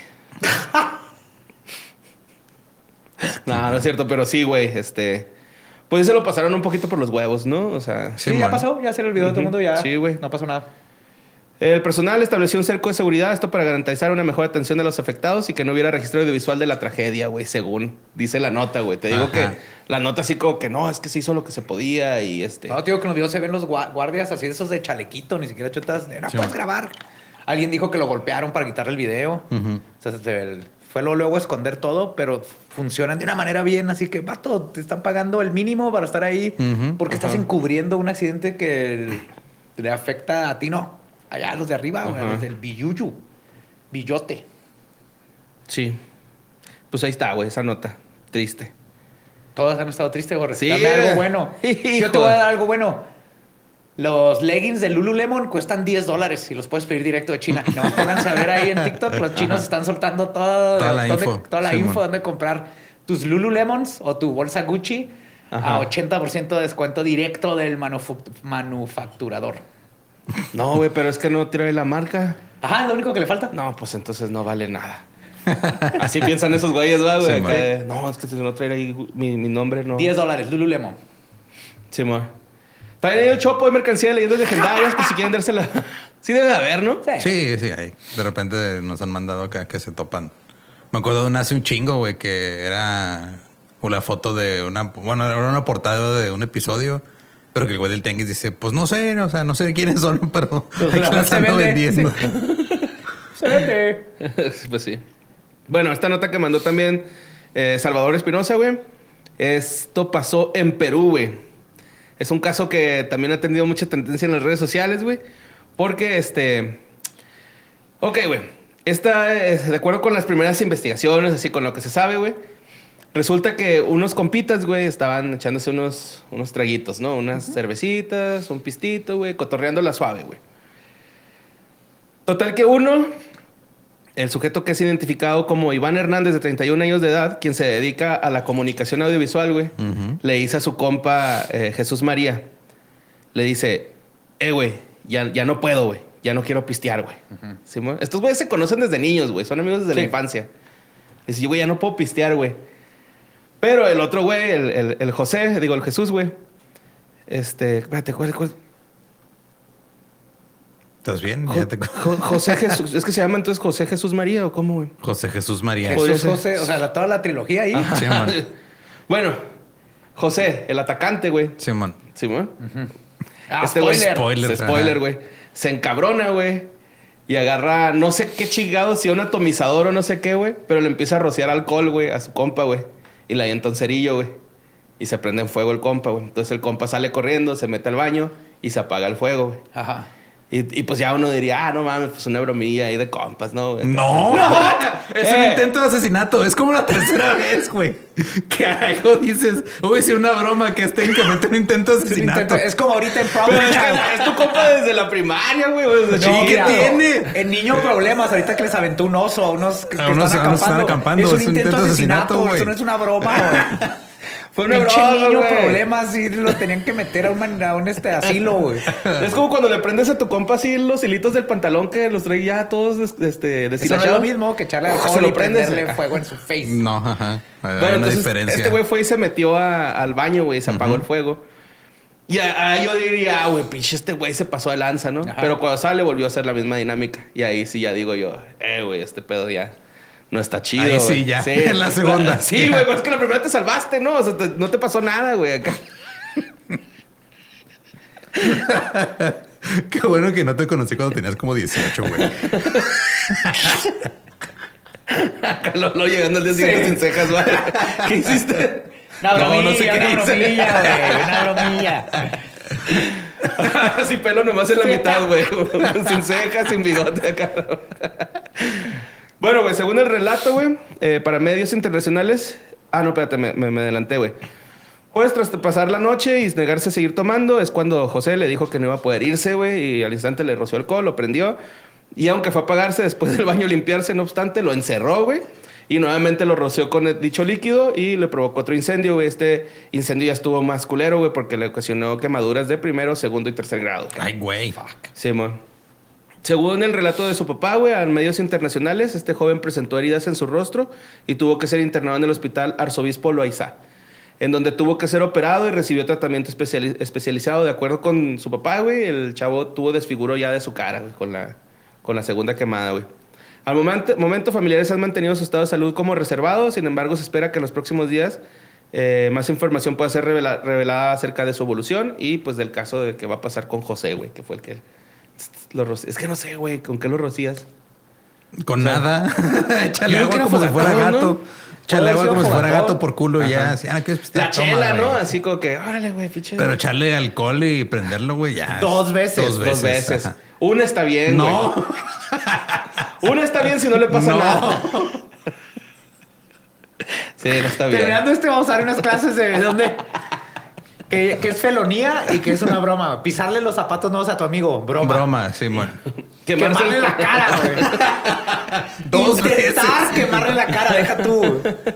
Speaker 7: No, no es cierto, pero sí, güey. Este... Pues se lo pasaron un poquito por los huevos, ¿no? O sea...
Speaker 5: Sí,
Speaker 6: Sí,
Speaker 5: ya
Speaker 6: man.
Speaker 5: pasó, ya se le olvidó a todo el mundo, ya.
Speaker 7: Sí, güey.
Speaker 5: No pasó nada.
Speaker 7: El personal estableció un cerco de seguridad, esto para garantizar una mejor atención de los afectados y que no hubiera registro audiovisual de la tragedia, güey, según dice la nota, güey. Te digo
Speaker 6: Ajá.
Speaker 7: que la nota así como que no, es que se hizo lo que se podía y este...
Speaker 5: No, tío, que en los videos se ven los gua- guardias así de esos de chalequito, ni siquiera chutas. No
Speaker 6: Sí,
Speaker 5: puedes
Speaker 6: man.
Speaker 5: grabar. Alguien dijo que lo golpearon para quitarle el video.
Speaker 6: Ujú.
Speaker 5: O sea, se- fue luego, luego esconder todo, pero funcionan de una manera bien. Así que, vato, te están pagando el mínimo para estar ahí
Speaker 6: Ujú.
Speaker 5: porque estás encubriendo un accidente que le afecta a ti, no. Allá a los de arriba, güey, a
Speaker 7: Ajá.
Speaker 5: los del billuyu, billote.
Speaker 7: Sí. Pues ahí está, güey, esa nota. Triste.
Speaker 5: Todos han estado tristes, güey.
Speaker 7: Sí,
Speaker 5: Dame algo
Speaker 7: güey.
Speaker 5: bueno.
Speaker 7: Hijo.
Speaker 5: Yo te voy a dar algo bueno. Los leggings de Lululemon cuestan diez dólares y los puedes pedir directo de China. No, pónganse a ver ahí en TikTok. Los chinos están soltando todo,
Speaker 6: Toda la
Speaker 5: dónde-
Speaker 6: info.
Speaker 5: toda la
Speaker 6: Sí,
Speaker 5: info,
Speaker 6: mon.
Speaker 5: dónde comprar tus Lululemons o tu bolsa Gucci
Speaker 7: Ajá.
Speaker 5: a ochenta por ciento de descuento directo del manufu- manufacturador.
Speaker 7: No, güey, pero es que no trae la marca.
Speaker 5: Ajá, lo único que le falta.
Speaker 7: No, pues entonces no vale nada. Así piensan esos güeyes, ¿va, güey?
Speaker 6: Sí,
Speaker 7: Que, no, es que si no trae ahí mi, mi nombre, no.
Speaker 5: diez dólares, Lululemon.
Speaker 7: Sí, mo. También hay un chopo de mercancía de leyendas legendarias, pues si quieren dársela. Sí debe de haber, ¿no?
Speaker 6: Sí, sí, hay. De repente nos han mandado acá que se topan. Me acuerdo de una hace un chingo, güey, que era una foto de una... Bueno, era una portada de un episodio, pero que el güey del tianguis dice, pues no sé, o sea, no sé quiénes son, pero aquí las
Speaker 5: Se
Speaker 6: ando
Speaker 5: vende.
Speaker 6: vendiendo.
Speaker 5: Se vende.
Speaker 7: Pues sí. Bueno, esta nota que mandó también eh, Salvador Espinosa, güey. Esto pasó en Perú, güey. Es un caso que también ha tenido mucha tendencia en las redes sociales, güey. Porque, este... Ok, güey. Esta, eh, de acuerdo con las primeras investigaciones, así con lo que se sabe, güey. Resulta que unos compitas, güey, estaban echándose unos, unos traguitos, ¿no? Unas cervecitas, un pistito, güey, cotorreando la suave, güey. Total que uno, el sujeto que es identificado como Iván Hernández, de treinta y un años de edad, quien se dedica a la comunicación audiovisual, güey,
Speaker 6: Ujú.
Speaker 7: le dice a su compa eh, Jesús María, le dice, eh, güey, ya, ya no puedo, güey, ya no quiero pistear, güey. ¿Simón? Estos güeyes se conocen desde niños, güey, son amigos desde la
Speaker 5: Sí.
Speaker 7: infancia. Dice, güey, ya no puedo pistear, güey. Pero el otro güey, el, el- el José, digo, el Jesús, güey, este, espérate, ¿cuál, cuál?
Speaker 6: ¿Estás bien?
Speaker 7: Jo-
Speaker 6: Ya te-
Speaker 7: Jo- José Jesús, es que se llama entonces José Jesús María o cómo, güey.
Speaker 6: José Jesús María.
Speaker 7: Podría
Speaker 5: Jesús
Speaker 7: ser.
Speaker 5: José, o sea, la- toda la trilogía ahí.
Speaker 6: Sí, man.
Speaker 7: Bueno, José, el atacante, güey.
Speaker 6: Simón.
Speaker 7: Sí, güey.
Speaker 5: Ah,
Speaker 7: este güey,
Speaker 5: spoiler.
Speaker 6: Spoiler,
Speaker 7: spoiler,
Speaker 6: ajá.
Speaker 7: güey. Se encabrona, güey. Y agarra, no sé qué chingado, si un atomizador o no sé qué, güey. Pero le empieza a rociar alcohol, güey, a su compa, güey. Y le avienta un cerillo, güey. Y se prende en fuego el compa, güey. Entonces el compa sale corriendo, se mete al baño y se apaga el fuego, güey.
Speaker 5: Ajá.
Speaker 7: Y, y pues ya uno diría, ah, no mames, pues una bromilla ahí de compas, ¿no? güey?
Speaker 6: No, es un
Speaker 7: Eh.
Speaker 6: intento de asesinato. Es como la tercera vez, güey. Que algo dices, voy a decir una broma que es técnicamente un intento de
Speaker 5: Es, un
Speaker 6: asesinato.
Speaker 5: intento- es como ahorita en
Speaker 7: Pero
Speaker 5: Problem
Speaker 7: es, que
Speaker 5: Child.
Speaker 7: es tu compa desde la primaria, güey. Desde
Speaker 5: No,
Speaker 7: chiquito.
Speaker 5: mira,
Speaker 6: tiene?
Speaker 5: En Niño Problemas, ahorita que les aventó un oso a unos que,
Speaker 6: A
Speaker 5: que
Speaker 6: unos-
Speaker 5: están,
Speaker 6: a unos que
Speaker 5: acampando.
Speaker 6: están acampando.
Speaker 5: Es un intento de asesinato,
Speaker 6: güey.
Speaker 5: eso no es una broma, güey.
Speaker 7: Fue una
Speaker 5: Pinche
Speaker 7: broma,
Speaker 5: Niño
Speaker 7: güey.
Speaker 5: Problemas y lo tenían que meter a un, a un este asilo, güey.
Speaker 7: Es como cuando le prendes a tu compa así los hilitos del pantalón que los trae ya todos este,
Speaker 5: Eso no es
Speaker 7: deshilachados.
Speaker 5: lo mismo que echarle
Speaker 7: Se
Speaker 5: alcohol
Speaker 7: lo
Speaker 5: y
Speaker 7: prendes.
Speaker 5: prenderle fuego en su face.
Speaker 6: No, ajá. Hay
Speaker 7: Bueno,
Speaker 6: una
Speaker 7: entonces
Speaker 6: diferencia.
Speaker 7: este güey fue y se metió a- al baño, güey, y se apagó el fuego. Y a- a- yo diría, ah, güey, pinche este güey se pasó de lanza, ¿no?
Speaker 5: Ajá.
Speaker 7: Pero cuando sale volvió a hacer la misma dinámica. Y ahí sí ya digo yo, eh, güey, este pedo ya no está chido.
Speaker 6: Ahí sí,
Speaker 7: güey.
Speaker 6: ya, en la segunda.
Speaker 7: Sí, güey, pero es que la primera te salvaste, ¿no? O sea, te- no te pasó nada, güey, acá.
Speaker 6: Qué bueno que no te conocí cuando tenías como dieciocho, güey.
Speaker 7: Acá lo, lo llegando al día siguiente sin cejas, güey. ¿Qué hiciste?
Speaker 5: Una
Speaker 7: No,
Speaker 5: bromilla,
Speaker 7: no sé qué
Speaker 5: una
Speaker 7: hice.
Speaker 5: bromilla, güey. Una bromilla.
Speaker 7: Así pelo nomás en la mitad, güey. Sin cejas, sin bigote acá. Bueno, güey, según el relato, güey, eh, para medios internacionales... Ah, no, espérate, me, me, me adelanté, güey. Pues tras pasar la noche y negarse a seguir tomando, es cuando José le dijo que no iba a poder irse, güey, y al instante le roció alcohol, lo prendió. Y aunque fue a apagarse después del baño limpiarse, no obstante, lo encerró, güey. Y nuevamente lo roció con el dicho líquido y le provocó otro incendio, güey. Este incendio ya estuvo más culero, güey, porque le ocasionó quemaduras de primero, segundo y tercer grado.
Speaker 6: Ay, güey.
Speaker 7: Sí, man. Según el relato de su papá, güey, a medios internacionales, este joven presentó heridas en su rostro y tuvo que ser internado en el hospital Arzobispo Loaiza, en donde tuvo que ser operado y recibió tratamiento especiali- especializado. De acuerdo con su papá, güey, el chavo tuvo desfiguro ya de su cara, güey, con la, con la segunda quemada, güey. Al momento, momento, familiares han mantenido su estado de salud como reservado. Sin embargo, se espera que en los próximos días eh, más información pueda ser revela- revelada acerca de su evolución y pues del caso de que va a pasar con José, güey, que fue el que lo rocí. Es que no sé, güey, ¿con qué lo rocías?
Speaker 6: Con nada. Échale
Speaker 7: Yo creo
Speaker 6: agua
Speaker 7: que era
Speaker 6: como si fuera
Speaker 7: fogatón,
Speaker 6: gato.
Speaker 7: ¿no?
Speaker 6: Échale
Speaker 7: Puede
Speaker 6: agua
Speaker 7: ser
Speaker 6: como si fuera
Speaker 7: fogatón.
Speaker 6: gato por culo y ya.
Speaker 7: Ajá.
Speaker 6: Así, ah, ¿qué es?
Speaker 7: La
Speaker 6: Toma,
Speaker 7: chela, ¿no?
Speaker 6: güey.
Speaker 7: Así como que, órale, güey, pinche.
Speaker 6: Pero echarle alcohol y prenderlo, güey, ya.
Speaker 5: Dos veces,
Speaker 6: Dos
Speaker 7: Dos
Speaker 6: veces.
Speaker 7: veces.
Speaker 6: ajá.
Speaker 7: Una está bien, güey.
Speaker 6: No.
Speaker 7: Una está bien si no le pasa
Speaker 6: No.
Speaker 7: nada. Sí, no está bien.
Speaker 5: Terminando este, vamos a dar unas clases de dónde. Que, que es felonía y que es una broma. Pisarle los zapatos nuevos a tu amigo, broma.
Speaker 6: Broma, sí, bueno.
Speaker 7: Quemarse
Speaker 5: Quemarle
Speaker 7: el-
Speaker 5: la cara, güey.
Speaker 6: Dos
Speaker 5: Intentar
Speaker 6: veces.
Speaker 5: quemarle la cara, deja tú.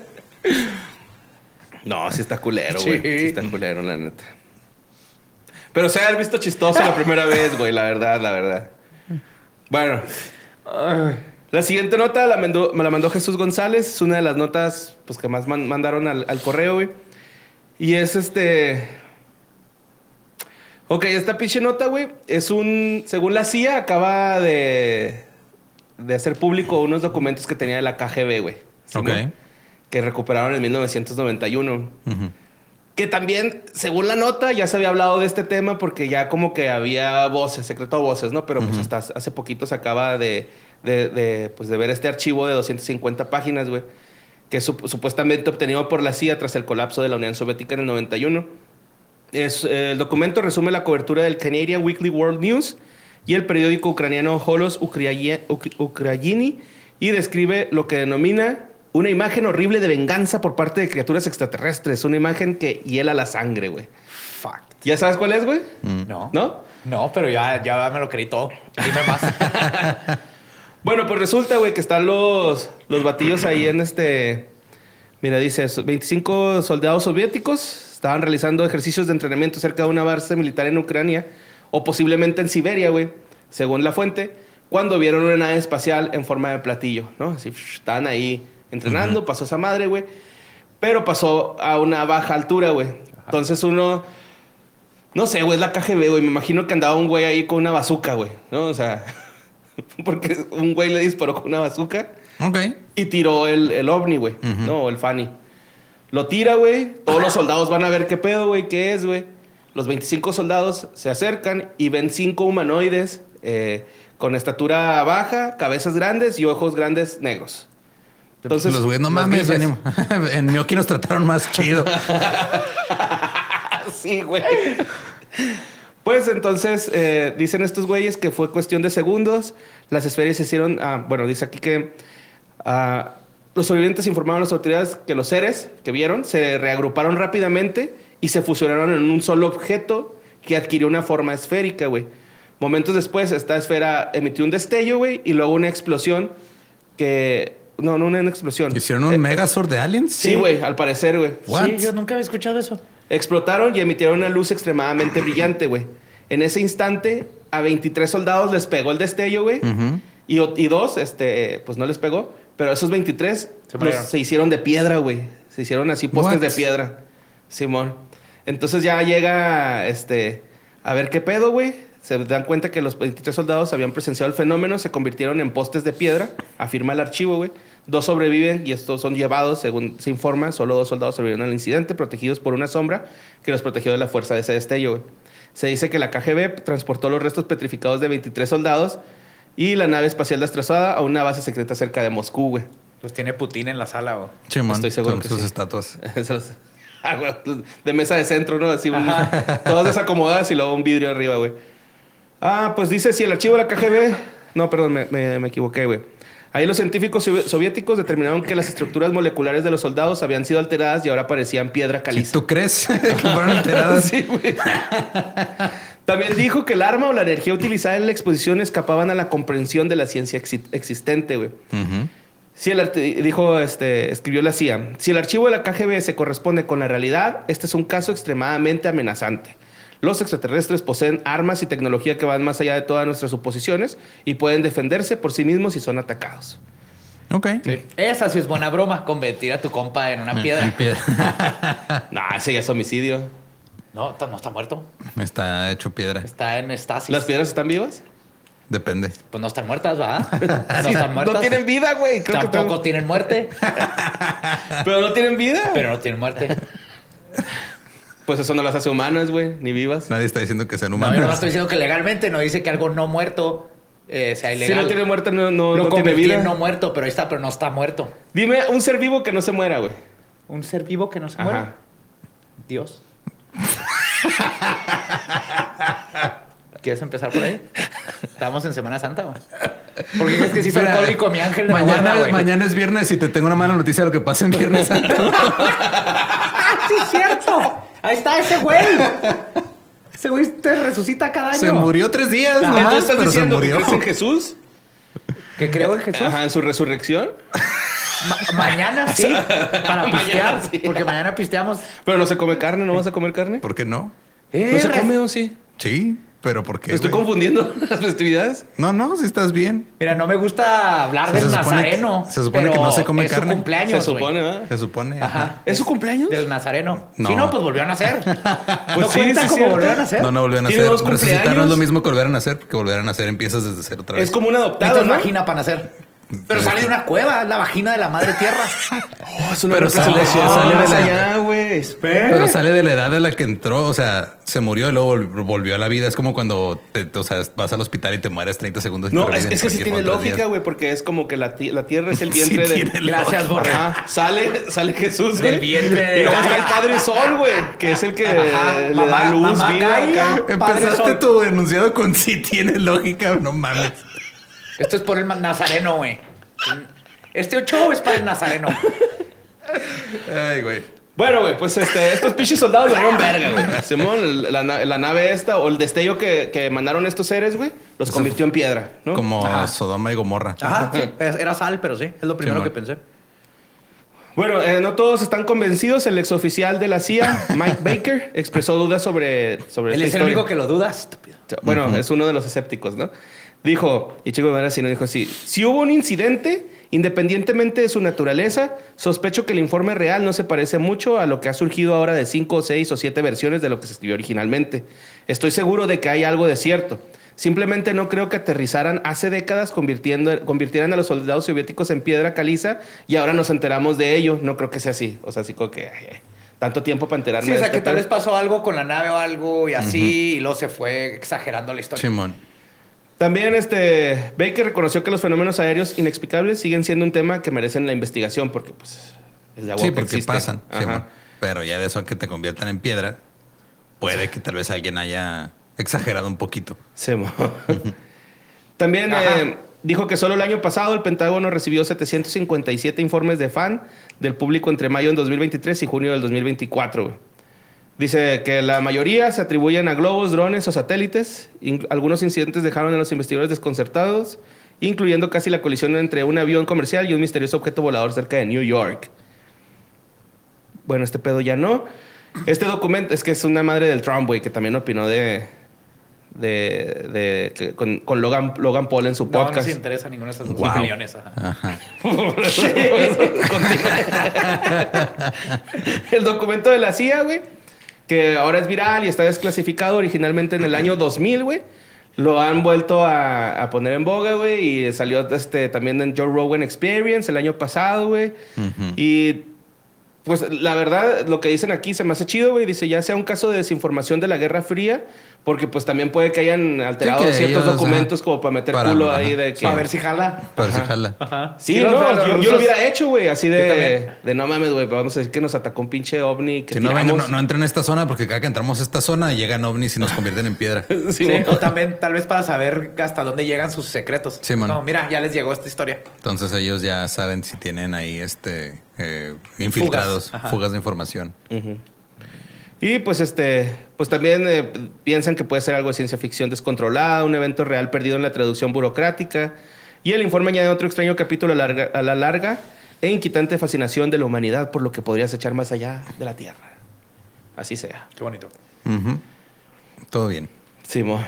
Speaker 7: No, sí está culero,
Speaker 5: Sí.
Speaker 7: güey. Sí está culero, la neta. Pero se ha visto chistoso la primera vez, güey, la verdad, la verdad. Bueno. La siguiente nota la mandó, me la mandó Jesús González. Es una de las notas pues, que más man- mandaron al, al correo, güey. Y es este... Ok, esta pinche nota, güey, es un... Según la C I A, acaba de, de hacer público unos documentos que tenía de la K G B, güey. ¿Sí,
Speaker 6: Ok.
Speaker 7: no? Que recuperaron en mil novecientos noventa y uno.
Speaker 6: Ujú.
Speaker 7: Que también, según la nota, ya se había hablado de este tema porque ya como que había voces, secreto a voces, ¿no? Pero pues hasta hace poquito se acaba de, de, de, pues, de ver este archivo de doscientas cincuenta páginas, güey, que es sup- supuestamente obtenido por la C I A tras el colapso de la Unión Soviética en el noventa y uno. Es, eh, el documento resume la cobertura del Canadian Weekly World News y el periódico ucraniano Holos Ukraye- Uk- Ukrayini y describe lo que denomina una imagen horrible de venganza por parte de criaturas extraterrestres. Una imagen que hiela la sangre, güey.
Speaker 5: Fuck.
Speaker 7: ¿Ya sabes cuál es, güey?
Speaker 5: No.
Speaker 7: ¿No?
Speaker 5: No, pero ya, ya me lo creí todo. Dime más.
Speaker 7: Bueno, pues resulta, güey, que están los, los batillos ahí en este... Mira, dice, veinticinco soldados soviéticos estaban realizando ejercicios de entrenamiento cerca de una base militar en Ucrania o posiblemente en Siberia, güey, según la fuente, cuando vieron una nave espacial en forma de platillo, ¿no? Así, estaban ahí entrenando, pasó esa madre, güey, pero pasó a una baja altura, güey. Entonces uno... No sé, güey, es la K G B, güey. Me imagino que andaba un güey ahí con una bazooka, güey, ¿no? O sea... Porque un güey le disparó con una bazooka
Speaker 6: Ok.
Speaker 7: y tiró el, el ovni, güey.
Speaker 6: Ujú.
Speaker 7: No, el Fanny. Lo tira, güey. Todos los soldados van a ver qué pedo, güey, qué es, güey. Los veinticinco soldados se acercan y ven cinco humanoides eh, con estatura baja, cabezas grandes y ojos grandes negros. Entonces,
Speaker 6: los güeyes, no
Speaker 7: los
Speaker 6: mames,
Speaker 7: bifes-
Speaker 6: venimos- en Miyoki nos trataron más chido.
Speaker 7: Sí, güey. Pues entonces eh, dicen estos güeyes que fue cuestión de segundos. Las esferas se hicieron. Ah, bueno, dice aquí que ah, los sobrevivientes informaron a las autoridades que los seres que vieron se reagruparon rápidamente y se fusionaron en un solo objeto que adquirió una forma esférica, güey. Momentos después, esta esfera emitió un destello, güey, y luego una explosión que. No, no una explosión.
Speaker 6: ¿Hicieron un
Speaker 7: Eh,
Speaker 6: Megazord de aliens?
Speaker 7: Sí, güey, al parecer, güey.
Speaker 6: What?
Speaker 5: Sí, yo nunca había escuchado eso.
Speaker 7: Explotaron y emitieron una luz extremadamente brillante, güey. En ese instante, a veintitrés soldados les pegó el destello, güey.
Speaker 6: Ujú.
Speaker 7: y, o- y dos, este, pues no les pegó. Pero esos veintitrés
Speaker 5: Se
Speaker 7: los-
Speaker 5: murieron.
Speaker 7: se hicieron de piedra, güey. Se hicieron así postes
Speaker 6: What?
Speaker 7: de piedra. Simón. Entonces ya llega, este, a ver qué pedo, güey. Se dan cuenta que los veintitrés soldados habían presenciado el fenómeno, se convirtieron en postes de piedra, afirma el archivo, güey. Dos sobreviven y estos son llevados, según se informa. Solo dos soldados sobrevivieron al incidente, protegidos por una sombra que los protegió de la fuerza de ese destello, güey. Se dice que la K G B transportó los restos petrificados de veintitrés soldados y la nave espacial destrozada a una base secreta cerca de Moscú, güey.
Speaker 5: Pues tiene Putin en la sala, güey.
Speaker 6: Chimón,
Speaker 7: Estoy seguro
Speaker 6: son
Speaker 7: que
Speaker 6: sus
Speaker 7: sí.
Speaker 6: estatuas.
Speaker 7: Esos- ah, güey, de mesa de centro, ¿no? Así, un- todas desacomodadas y luego un vidrio arriba, güey. Ah, pues dice, si el archivo de la K G B... No, perdón, me, me- me equivoqué, güey. Ahí los científicos sovi- soviéticos determinaron que las estructuras moleculares de los soldados habían sido alteradas y ahora parecían piedra caliza.
Speaker 6: ¿Tú crees que fueron alteradas?
Speaker 7: Sí, güey. También dijo que el arma o la energía utilizada en la exposición escapaban a la comprensión de la ciencia exi- existente, güey.
Speaker 6: Ujú.
Speaker 7: Si el arti- dijo, este, escribió la C I A, si el archivo de la K G B se corresponde con la realidad, este es un caso extremadamente amenazante. Los extraterrestres poseen armas y tecnología que van más allá de todas nuestras suposiciones y pueden defenderse por sí mismos si son atacados.
Speaker 6: Ok.
Speaker 5: Esa sí es buena broma, convertir a tu compa en una piedra.
Speaker 6: Piedra.
Speaker 7: Nah, ese ya es homicidio.
Speaker 5: No, está- no está muerto.
Speaker 6: Está hecho piedra.
Speaker 5: Está en estasis.
Speaker 7: ¿Las piedras están vivas?
Speaker 6: Depende.
Speaker 5: Pues no están muertas, ¿verdad? No están muertas.
Speaker 7: No tienen vida, güey. Creo que
Speaker 5: Tampoco
Speaker 7: tengo-
Speaker 5: tienen muerte,
Speaker 7: Pero no tienen vida.
Speaker 5: pero no tienen muerte.
Speaker 7: Pues eso no las hace humanas, güey, ni vivas.
Speaker 6: Nadie está diciendo que sean
Speaker 5: No,
Speaker 6: humanos.
Speaker 5: yo no estoy diciendo que legalmente no dice que algo no muerto eh, sea
Speaker 7: Si
Speaker 5: ilegal.
Speaker 7: no tiene muerte, no, no,
Speaker 5: Lo
Speaker 7: no tiene
Speaker 5: convertí
Speaker 7: vida.
Speaker 5: en no muerto, pero ahí está, pero no está muerto.
Speaker 7: Dime un ser vivo que no se muera, güey.
Speaker 5: Un ser vivo que no se
Speaker 7: Ajá.
Speaker 5: muere. Dios. ¿Quieres empezar por ahí? Estamos en Semana Santa, güey. Porque dices que si soy
Speaker 6: Espera,
Speaker 5: alcohólico, mi ángel de la
Speaker 6: mañana,
Speaker 5: guarda, güey.
Speaker 6: mañana es viernes y te tengo una mala noticia de lo que pasa en Viernes Santo.
Speaker 5: ¡Sí, es cierto! Ahí está ese güey. Ese güey te resucita cada año.
Speaker 6: Se murió tres días
Speaker 7: Ah,
Speaker 6: nomás,
Speaker 7: ¿tú estás
Speaker 6: pero se
Speaker 7: diciendo que
Speaker 6: murió.
Speaker 7: crees en Jesús?
Speaker 5: Que creo en Jesús.
Speaker 7: Ajá, en su resurrección.
Speaker 5: Ma- mañana sí, para
Speaker 7: Mañana
Speaker 5: pistear.
Speaker 7: sí.
Speaker 5: Porque mañana pisteamos.
Speaker 7: Pero no se come carne, ¿no vas a comer carne?
Speaker 6: ¿Por qué no?
Speaker 7: ¿No se
Speaker 5: Eh,
Speaker 7: come o sí?
Speaker 6: Sí, pero ¿por qué?
Speaker 7: ¿Me estoy
Speaker 6: güey?
Speaker 7: confundiendo las festividades?
Speaker 6: No, no, si estás bien.
Speaker 5: Mira, no me gusta hablar
Speaker 6: Se
Speaker 5: del
Speaker 6: supone que-
Speaker 5: nazareno.
Speaker 6: se supone
Speaker 5: pero
Speaker 6: que no se come
Speaker 5: es
Speaker 6: carne.
Speaker 5: Su cumpleaños,
Speaker 7: Se
Speaker 5: güey.
Speaker 7: supone, ¿verdad?
Speaker 6: Se supone.
Speaker 5: Ajá.
Speaker 7: ¿Es su cumpleaños?
Speaker 5: Del nazareno.
Speaker 6: No.
Speaker 5: Sí, no, pues volvió a nacer.
Speaker 7: Pues
Speaker 5: ¿No
Speaker 7: sí,
Speaker 5: cuenta
Speaker 7: sí,
Speaker 5: como
Speaker 7: cierto.
Speaker 5: volvió a nacer?
Speaker 6: No, no volvieron a
Speaker 7: Tiene
Speaker 6: nacer.
Speaker 7: dos
Speaker 6: Resucitar no es
Speaker 7: cumpleaños.
Speaker 6: lo mismo que volver a nacer, porque volver a nacer empiezas desde cero otra vez.
Speaker 7: Es como un adoptado,
Speaker 5: Necesitas
Speaker 7: ¿no?
Speaker 5: vagina para nacer. Pero sale de una cueva, es la vagina de la madre tierra.
Speaker 7: Oh, es una
Speaker 6: Pero
Speaker 7: representación.
Speaker 6: sale- sale de
Speaker 7: Más
Speaker 6: la-
Speaker 7: allá, güey. Espera.
Speaker 6: Pero sale de la edad de la que entró, o sea, se murió y luego vol- volvió a la vida. Es como cuando te, te- o sea, vas al hospital y te mueres treinta segundos. y
Speaker 7: No,
Speaker 6: te
Speaker 7: es,
Speaker 6: reviven
Speaker 7: es que sí
Speaker 6: cualquier
Speaker 7: tiene
Speaker 6: otros
Speaker 7: lógica,
Speaker 6: días.
Speaker 7: güey, porque es como que la, ti- la tierra es el
Speaker 6: Sí
Speaker 7: vientre de...
Speaker 6: tiene
Speaker 5: Gracias, Borre.
Speaker 7: Ajá, sale, sale Jesús,
Speaker 5: Del
Speaker 7: güey.
Speaker 5: vientre de
Speaker 7: Y luego está el
Speaker 5: Gaia.
Speaker 7: Padre Sol, güey, que es el que
Speaker 5: Ajá,
Speaker 7: le
Speaker 5: mamá-
Speaker 7: da luz,
Speaker 5: mamá
Speaker 7: vida.
Speaker 5: Gaia.
Speaker 7: acá.
Speaker 5: Padre
Speaker 6: Empezaste
Speaker 5: Sol.
Speaker 6: tu enunciado con sí tiene lógica, no mames.
Speaker 5: Esto es por el nazareno, güey. Este ocho es para el nazareno.
Speaker 6: Ay, güey.
Speaker 7: Bueno, güey, pues este, estos pinches soldados le dieron verga, güey. Simón, la, na- la nave esta o el destello que, que mandaron estos seres, güey, los convirtió en piedra, ¿no?
Speaker 6: Como
Speaker 5: Ajá.
Speaker 6: Sodoma y Gomorra.
Speaker 5: Ajá, sí, era sal, pero sí. Es lo primero
Speaker 6: Sí,
Speaker 5: que
Speaker 6: man.
Speaker 5: pensé.
Speaker 7: Bueno, eh, no todos están convencidos. El exoficial de la C I A, Mike Baker, expresó dudas sobre, sobre
Speaker 5: Él
Speaker 7: esta
Speaker 5: es el
Speaker 7: historia.
Speaker 5: único que lo duda, estúpido.
Speaker 7: Bueno, es uno de los escépticos, ¿no? Dijo, y Chico Guevara no dijo así, si hubo un incidente, independientemente de su naturaleza, sospecho que el informe real no se parece mucho a lo que ha surgido ahora de cinco, seis o siete versiones de lo que se escribió originalmente. Estoy seguro de que hay algo de cierto. Simplemente no creo que aterrizaran hace décadas, convirtiendo, convirtieran a los soldados soviéticos en piedra caliza y ahora nos enteramos de ello. No creo que sea así. O sea, así como que... ay, ay. tanto tiempo para enterarme
Speaker 5: Sí, o
Speaker 7: de
Speaker 5: sea,
Speaker 7: este
Speaker 5: que tal
Speaker 7: pedo.
Speaker 5: vez pasó algo con la nave o algo y así, y luego se fue exagerando la historia.
Speaker 6: Simón.
Speaker 7: También este, Baker reconoció que los fenómenos aéreos inexplicables siguen siendo un tema que merecen la investigación porque pues es de agua
Speaker 6: Sí,
Speaker 7: que
Speaker 6: porque
Speaker 7: existe.
Speaker 6: pasan.
Speaker 7: Ajá.
Speaker 6: Simón. Pero ya de eso a que te conviertan en piedra, puede que tal vez alguien haya exagerado un poquito.
Speaker 7: Sí, mo. También eh, dijo que solo el año pasado el Pentágono recibió setecientos cincuenta y siete informes de fan del público entre mayo del dos mil veintitrés y junio del dos mil veinticuatro. Güey. Dice que la mayoría se atribuyen a globos, drones o satélites. In- algunos incidentes dejaron a los investigadores desconcertados, incluyendo casi la colisión entre un avión comercial y un misterioso objeto volador cerca de New York. Bueno, este pedo ya no. Este documento es que es una madre del Trump, güey, que también opinó de... de, de que con, con Logan, Logan Paul en su
Speaker 5: No,
Speaker 7: podcast.
Speaker 5: no se interesa ninguno de estos dos
Speaker 6: Wow.
Speaker 5: millones. Ajá.
Speaker 6: Ajá.
Speaker 7: El documento de la C I A, güey, que ahora es viral y está desclasificado originalmente en el año dos mil, güey. Lo han vuelto a, a poner en boga, güey, y salió este, también en Joe Rogan Experience el año pasado, güey.
Speaker 6: Ujú.
Speaker 7: Y pues la verdad, lo que dicen aquí se me hace chido, güey. Dice, ya sea un caso de desinformación de la Guerra Fría, porque pues también puede que hayan alterado
Speaker 6: Sí, que
Speaker 7: ciertos
Speaker 6: ellos,
Speaker 7: documentos
Speaker 6: ajá,
Speaker 7: como para meter
Speaker 6: para-
Speaker 7: culo
Speaker 6: ajá.
Speaker 7: ahí de que...
Speaker 5: A ver si jala.
Speaker 6: Pero sí jala.
Speaker 5: Ajá.
Speaker 7: Sí,
Speaker 5: Sí,
Speaker 7: no,
Speaker 5: los- los
Speaker 7: yo, yo
Speaker 5: rusos-
Speaker 7: lo hubiera hecho, güey, así
Speaker 5: Yo
Speaker 7: de,
Speaker 5: también.
Speaker 7: de no mames, güey, pero vamos a decir que nos atacó un pinche ovni. Que
Speaker 6: Si no, vengan,
Speaker 7: tiramos.
Speaker 6: no, no entren en esta zona porque cada que entramos a esta zona llegan ovnis y nos convierten en piedra.
Speaker 7: Sí,
Speaker 5: Sí,
Speaker 7: güey.
Speaker 5: o también tal vez para saber hasta dónde llegan sus secretos.
Speaker 6: Sí, man.
Speaker 5: No, mira, ya les llegó esta historia.
Speaker 6: Entonces ellos ya saben si tienen ahí este eh, infiltrados,
Speaker 5: Fugas. Ajá.
Speaker 6: fugas de información.
Speaker 7: Y pues este, pues también eh, piensan que puede ser algo de ciencia ficción descontrolada, un evento real perdido en la traducción burocrática. Y el informe añade otro extraño capítulo a, larga- a la larga e inquietante fascinación de la humanidad por lo que podrías echar más allá de la Tierra. Así sea.
Speaker 5: Qué bonito.
Speaker 6: Ujú. Todo bien.
Speaker 7: Simo.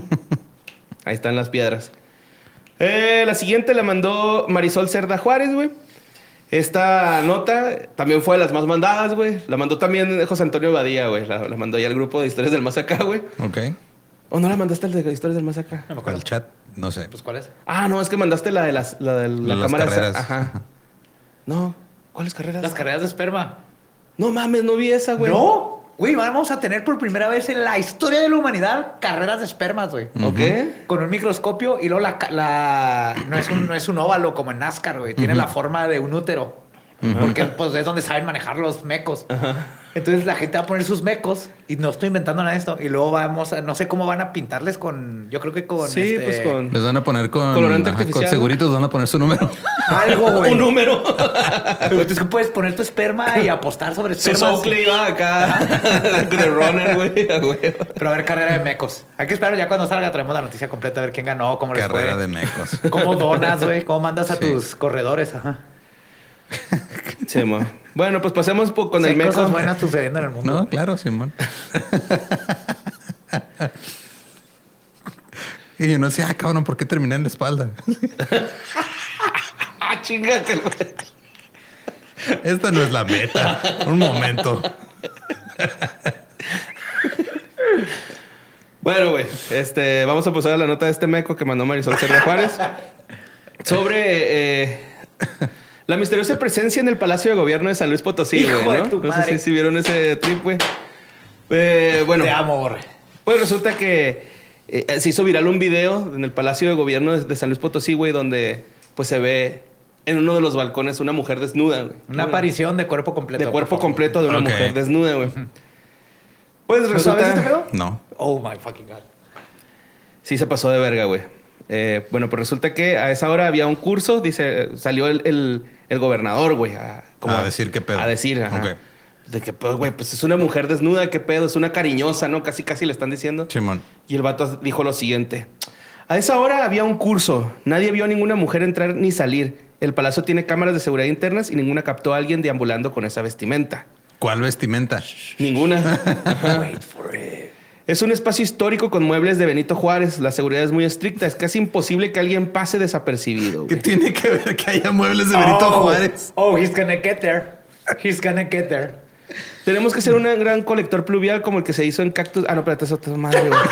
Speaker 7: Ahí están las piedras. Eh, la siguiente la mandó Marisol Cerda Juárez, güey. Esta nota también fue de las más mandadas, güey. La mandó también José Antonio Badía, güey. La, la mandó ya al grupo de Historias del Más Acá, güey.
Speaker 6: Ok.
Speaker 7: ¿O no la mandaste al de Historias del Más Acá?
Speaker 5: No me
Speaker 6: Al
Speaker 5: acuerdo.
Speaker 6: chat, no sé.
Speaker 5: Pues, ¿cuál es?
Speaker 7: Ah, no, es que mandaste la de las, la de la,
Speaker 6: La de las
Speaker 7: cámara.
Speaker 6: carreras.
Speaker 7: Ajá. No, ¿cuáles carreras?
Speaker 5: Las carreras de esperma.
Speaker 7: No mames, no vi esa, güey.
Speaker 5: ¿No? Güey, vamos a tener por primera vez en la historia de la humanidad carreras de espermas, güey.
Speaker 7: ¿Ok?
Speaker 5: Con un microscopio y luego la, ca- la- no, es un, no es un óvalo como en NASCAR, güey. Tiene la forma de un útero. Porque pues es donde saben manejar los mecos. Entonces la gente va a poner sus mecos y no estoy inventando nada de esto. Y luego vamos a, no sé cómo van a pintarles con, yo creo que con
Speaker 7: Sí,
Speaker 5: este,
Speaker 7: pues con
Speaker 6: Les van a poner con,
Speaker 7: Colorante
Speaker 6: ajá,
Speaker 7: artificial,
Speaker 6: con seguritos, van a poner su número.
Speaker 5: algo, güey.
Speaker 7: un número.
Speaker 5: Entonces puedes poner tu esperma y apostar sobre
Speaker 7: Su
Speaker 5: espermas.
Speaker 7: Oakley iba acá. De runner, güey. a güey.
Speaker 5: Pero a ver, carrera de mecos. Hay que esperar ya cuando salga, traemos la noticia completa a ver quién ganó, cómo les
Speaker 6: Carrera
Speaker 5: fue.
Speaker 6: de mecos.
Speaker 5: ¿Cómo donas, güey? ¿Cómo mandas a
Speaker 6: Sí.
Speaker 5: tus corredores? Ajá.
Speaker 7: Sí, mo. Bueno, pues pasemos po- con
Speaker 5: Sí,
Speaker 7: el
Speaker 5: hay
Speaker 7: meco.
Speaker 5: cosas buenas sucediendo en el mundo.
Speaker 6: No, claro, Simón. Y yo no decía, ah, cabrón, ¿por qué terminé en la espalda?
Speaker 7: Ah, chingate, güey.
Speaker 6: Esta no es la meta. Un momento.
Speaker 7: Bueno, güey, este, vamos a pasar a la nota de este meco que mandó Marisol Cerda Juárez sobre eh, la misteriosa presencia en el Palacio de Gobierno de San Luis Potosí,
Speaker 5: Hijo
Speaker 7: güey,
Speaker 5: de
Speaker 7: ¿no?
Speaker 5: tu
Speaker 7: No sé
Speaker 5: madre.
Speaker 7: si, si vieron ese trip, güey. Eh, bueno,
Speaker 5: Te amo, borre.
Speaker 7: pues resulta que eh, se hizo viral un video en el Palacio de Gobierno de, de San Luis Potosí, güey, donde pues se ve en uno de los balcones una mujer desnuda, güey.
Speaker 5: Una aparición de cuerpo completo.
Speaker 7: de cuerpo
Speaker 5: por favor.
Speaker 7: completo de una
Speaker 6: Ok.
Speaker 7: mujer desnuda, güey. Pues
Speaker 5: ¿No
Speaker 7: resulta...
Speaker 5: sabes este pedo?
Speaker 6: No.
Speaker 5: Oh my fucking God.
Speaker 7: Sí se pasó de verga, güey. Eh, bueno, pues resulta que a esa hora había un curso, dice, salió el, el, el gobernador, güey, a, como
Speaker 6: A decir qué pedo.
Speaker 7: A decir, ajá.
Speaker 6: Ok.
Speaker 7: De que, pues, güey, pues es una mujer desnuda, qué pedo, es una cariñosa, ¿no? Casi, casi le están diciendo.
Speaker 6: Simón.
Speaker 7: Y el vato dijo lo siguiente. A esa hora había un curso. Nadie vio a ninguna mujer entrar ni salir. El palacio tiene cámaras de seguridad internas y ninguna captó a alguien deambulando con esa vestimenta.
Speaker 6: ¿Cuál vestimenta?
Speaker 7: Ninguna.
Speaker 5: Wait for it.
Speaker 7: Es un espacio histórico con muebles de Benito Juárez. La seguridad es muy estricta. Es casi imposible que alguien pase desapercibido.
Speaker 6: ¿Qué
Speaker 7: güey.
Speaker 6: tiene que ver que haya muebles de Benito
Speaker 5: Oh,
Speaker 6: Juárez?
Speaker 5: Oh, he's gonna get there. He's gonna get there.
Speaker 7: Tenemos que ser un gran colector pluvial como el que se hizo en Cactus. Ah, no, espérate, eso es madre, güey.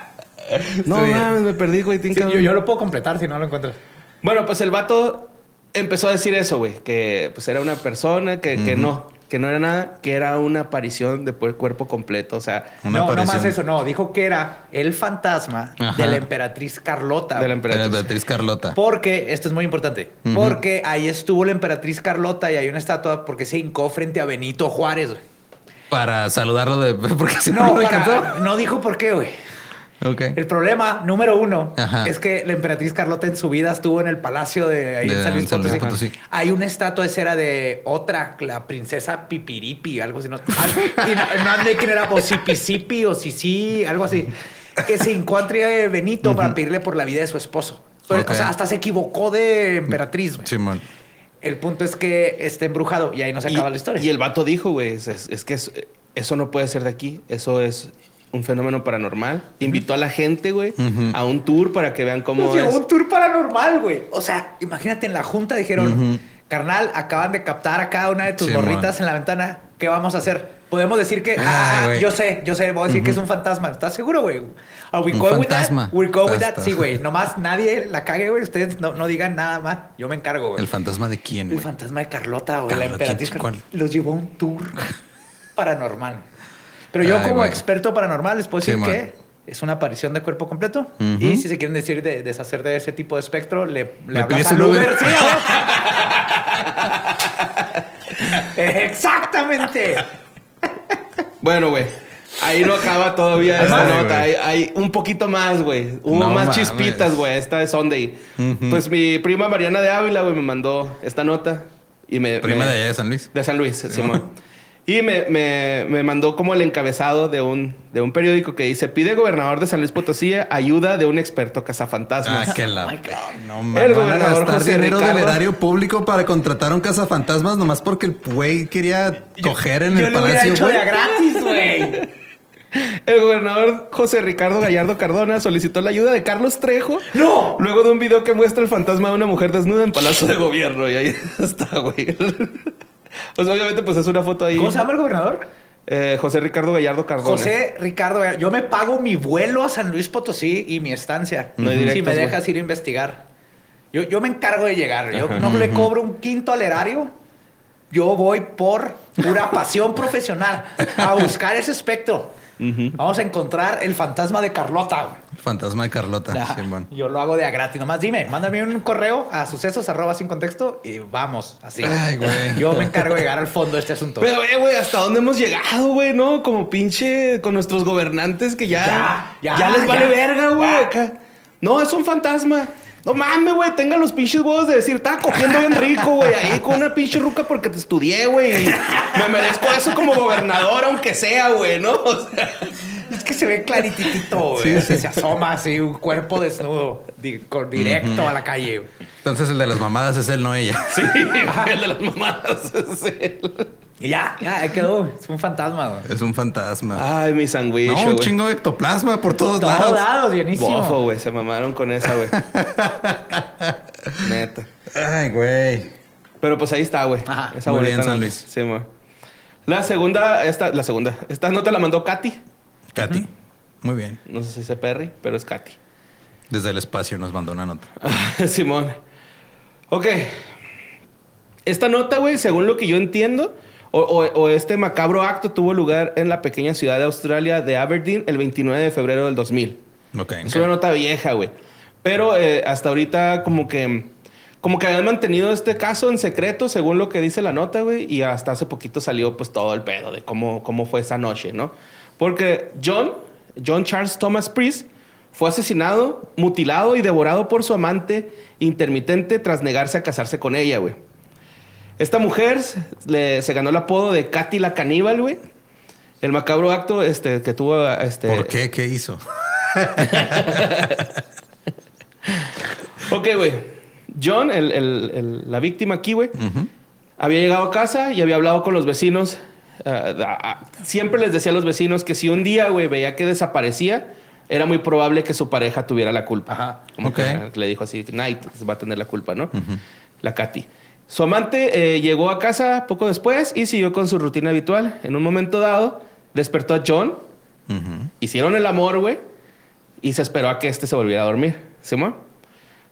Speaker 7: No
Speaker 6: Estoy bien.
Speaker 7: mames, me perdí, güey.
Speaker 5: Sí, yo, yo lo puedo completar si no lo encuentras.
Speaker 7: Bueno, pues el vato empezó a decir eso, güey, que pues era una persona que, que no, que no era nada, que era una aparición de pu- cuerpo completo, o sea,
Speaker 6: Una
Speaker 5: no, no
Speaker 6: aparición.
Speaker 5: más eso, no. Dijo que era el fantasma
Speaker 6: Ajá.
Speaker 5: de la emperatriz Carlota.
Speaker 7: de la
Speaker 5: güey.
Speaker 7: emperatriz.
Speaker 6: La Beatriz Carlota.
Speaker 5: Porque, esto es muy importante,
Speaker 6: Ujú.
Speaker 5: porque ahí estuvo la emperatriz Carlota y hay una estatua porque se hincó frente a Benito Juárez, güey.
Speaker 6: Para saludarlo de... Porque si no,
Speaker 5: No,
Speaker 6: no le
Speaker 5: para-
Speaker 6: alcanzó.
Speaker 5: no dijo por qué, güey.
Speaker 6: Ok.
Speaker 5: El problema número uno
Speaker 6: Ajá.
Speaker 5: es que la emperatriz Carlota en su vida estuvo en el palacio de ahí
Speaker 6: De
Speaker 5: en San Luis
Speaker 6: San Luis
Speaker 5: Potosí.
Speaker 6: Potosí.
Speaker 5: Hay una estatua de cera de otra, la princesa Pipiripi, algo así. No, Al- y no, no hablé quién era, o Sipisipi o Sisi, algo así. Que se hincó entre Benito para pedirle por la vida de su esposo. Pero,
Speaker 6: Ok.
Speaker 5: O sea, hasta se equivocó de emperatriz, güey.
Speaker 6: Simón.
Speaker 5: El punto es que está embrujado y ahí no se acaba
Speaker 7: y,
Speaker 5: la historia.
Speaker 7: y el vato dijo, güey, es, es- es que es- eso no puede ser de aquí. Eso es un fenómeno paranormal. Invitó a la gente, güey,
Speaker 6: Ujú.
Speaker 7: a un tour para que vean cómo
Speaker 5: Nos llevó
Speaker 7: es.
Speaker 5: un tour paranormal, güey. O sea, imagínate, en la junta dijeron, carnal, acaban de captar a cada una de tus
Speaker 6: Sí,
Speaker 5: morritas
Speaker 6: mon.
Speaker 5: en la ventana. ¿Qué vamos a hacer? Podemos decir que,
Speaker 6: Ay,
Speaker 5: ah,
Speaker 6: güey.
Speaker 5: yo sé, yo sé, voy a decir que es un fantasma. ¿Estás seguro, güey? Are we
Speaker 6: Un
Speaker 5: going with that?
Speaker 6: fantasma.
Speaker 5: We're going with that.
Speaker 6: Basta.
Speaker 5: Sí, güey. Nomás nadie la cague, güey. Ustedes no, no digan nada más. Yo me encargo, güey.
Speaker 6: ¿El fantasma de quién,
Speaker 5: El
Speaker 6: güey?
Speaker 5: fantasma de Carlota, güey. La
Speaker 6: Carlota,
Speaker 5: emperatriz
Speaker 6: ¿quién- cuál?
Speaker 5: Carlota. Los llevó a un tour paranormal. Pero yo,
Speaker 6: Ay,
Speaker 5: como
Speaker 6: güey.
Speaker 5: experto paranormal, les puedo
Speaker 6: Sí,
Speaker 5: decir
Speaker 6: man.
Speaker 5: que es una aparición de cuerpo completo.
Speaker 6: Ujú.
Speaker 5: Y si se quieren decir de, deshacer de ese tipo de espectro, le, le
Speaker 6: Le
Speaker 5: hablas
Speaker 6: pides
Speaker 5: al
Speaker 6: un
Speaker 5: Uber.
Speaker 6: Uber.
Speaker 5: Sí, ¿no? Exactamente.
Speaker 7: Bueno, güey. Ahí no acaba todavía esta
Speaker 6: Ay,
Speaker 7: nota.
Speaker 6: güey.
Speaker 7: Hay, hay un poquito más, güey. Hubo
Speaker 6: No
Speaker 7: más
Speaker 6: mames.
Speaker 7: chispitas, güey. Esta es Sunday.
Speaker 6: Ujú.
Speaker 7: Pues mi prima Mariana de Ávila, güey, me mandó esta nota. Y me,
Speaker 6: Prima
Speaker 7: me-
Speaker 6: de allá de San Luis.
Speaker 7: De San Luis, Simón. Y me, me, me mandó como el encabezado de un, de un periódico que dice: pide gobernador de San Luis Potosí ayuda de un experto cazafantasmas.
Speaker 6: Ah, que la...
Speaker 5: Oh my God.
Speaker 6: No,
Speaker 7: El
Speaker 6: man, van a
Speaker 7: gobernador
Speaker 6: gastar
Speaker 7: José
Speaker 6: dinero del
Speaker 7: Ricardo.
Speaker 6: erario público para contratar a un cazafantasmas nomás porque el güey quería coger en
Speaker 5: Yo
Speaker 6: el
Speaker 5: lo hubiera
Speaker 6: palacio,
Speaker 5: hecho
Speaker 6: güey.
Speaker 5: de a gratis, güey.
Speaker 7: El gobernador José Ricardo Gallardo Cardona solicitó la ayuda de Carlos Trejo.
Speaker 5: ¡No!
Speaker 7: Luego de un video que muestra el fantasma de una mujer desnuda en Palacio de Gobierno. Y ahí está, güey. Pues obviamente, pues es una foto ahí.
Speaker 5: ¿Cómo se llama el gobernador?
Speaker 7: Eh, José Ricardo Gallardo Cardona.
Speaker 5: José Ricardo. Yo me pago mi vuelo a San Luis Potosí y mi estancia.
Speaker 7: No hay
Speaker 5: si
Speaker 7: directos,
Speaker 5: me
Speaker 7: güey.
Speaker 5: dejas ir a investigar. Yo, yo me encargo de llegar. Yo no le cobro un quinto al erario. Yo voy por pura pasión profesional a buscar ese espectro. Vamos a encontrar el fantasma de Carlota.
Speaker 6: Fantasma de Carlota.
Speaker 5: Ya,
Speaker 6: Simón.
Speaker 5: yo lo hago de a gratis. Nomás dime, mándame un correo a sucesos arroba sin contexto y vamos, así.
Speaker 6: Ay, güey.
Speaker 5: Yo me encargo de llegar al fondo de este asunto.
Speaker 7: Pero, eh, güey, ¿hasta dónde hemos llegado, güey? ¿No? Como pinche con nuestros gobernantes que ya...
Speaker 5: Ya, ya,
Speaker 7: les vale
Speaker 5: ya.
Speaker 7: verga, güey. acá. No, es un fantasma. No mames, güey. Tengan los pinches huevos de decir, estaba cogiendo bien rico, güey. Ahí con una pinche ruca porque te estudié, güey. y Me merezco eso como gobernador, aunque sea, güey, ¿no? O sea...
Speaker 5: Es que se ve clarititito, güey.
Speaker 6: Sí, sí.
Speaker 5: Que se asoma así, un cuerpo desnudo, di- con- directo a la calle. güey.
Speaker 6: Entonces el de las mamadas es él, no ella.
Speaker 7: Sí, el de las mamadas es él.
Speaker 5: Y ya, ya, ahí quedó. Es un fantasma, güey.
Speaker 6: Es un fantasma.
Speaker 7: Ay, mi sandwich,
Speaker 6: no, un
Speaker 7: güey.
Speaker 6: chingo de ectoplasma por todos
Speaker 5: Todos
Speaker 6: lados.
Speaker 5: lados, bienísimo.
Speaker 7: Bofo, güey. Se mamaron con esa, güey. Neta.
Speaker 6: Ay, güey.
Speaker 7: Pero pues ahí está, güey.
Speaker 5: Ajá.
Speaker 7: Esa
Speaker 6: Muy
Speaker 7: bonita
Speaker 6: bien, San
Speaker 7: nota.
Speaker 6: Luis.
Speaker 7: Sí, güey. La segunda, esta, la segunda. Esta nota la mandó Katy.
Speaker 6: Katy. Muy bien.
Speaker 7: No sé si dice Perry, pero es Katy.
Speaker 6: Desde el espacio nos mandó una nota.
Speaker 7: Simón. Ok. Esta nota, güey, según lo que yo entiendo, o, o- o este macabro acto tuvo lugar en la pequeña ciudad de Australia de Aberdeen el veintinueve de febrero del dos mil.
Speaker 6: Ok.
Speaker 7: Es una nota vieja, güey. Pero eh, hasta ahorita como que... Como que habían mantenido este caso en secreto, según lo que dice la nota, güey. Y hasta hace poquito salió pues todo el pedo de cómo, cómo fue esa noche, ¿no? Porque John, John Charles Thomas Priest, fue asesinado, mutilado y devorado por su amante intermitente tras negarse a casarse con ella, güey. Esta mujer le- se ganó el apodo de Katy la caníbal, güey. El macabro acto este, que tuvo... Este,
Speaker 6: ¿Por qué? ¿Qué hizo?
Speaker 7: Ok, güey. John, el- el- el- la víctima aquí, güey, había llegado a casa y había hablado con los vecinos. Ah, ah, siempre les decía a los vecinos que si un día, güey, veía que desaparecía, era muy probable que su pareja tuviera la culpa.
Speaker 5: Ajá.
Speaker 7: Como
Speaker 6: Ok.
Speaker 7: que le dijo así, Night va a tener la culpa, ¿no? La Katy. Su amante eh, llegó a casa poco después y siguió con su rutina habitual. En un momento dado, despertó a John, hicieron el amor, güey, y se esperó a que este se volviera a dormir. ¿Simón?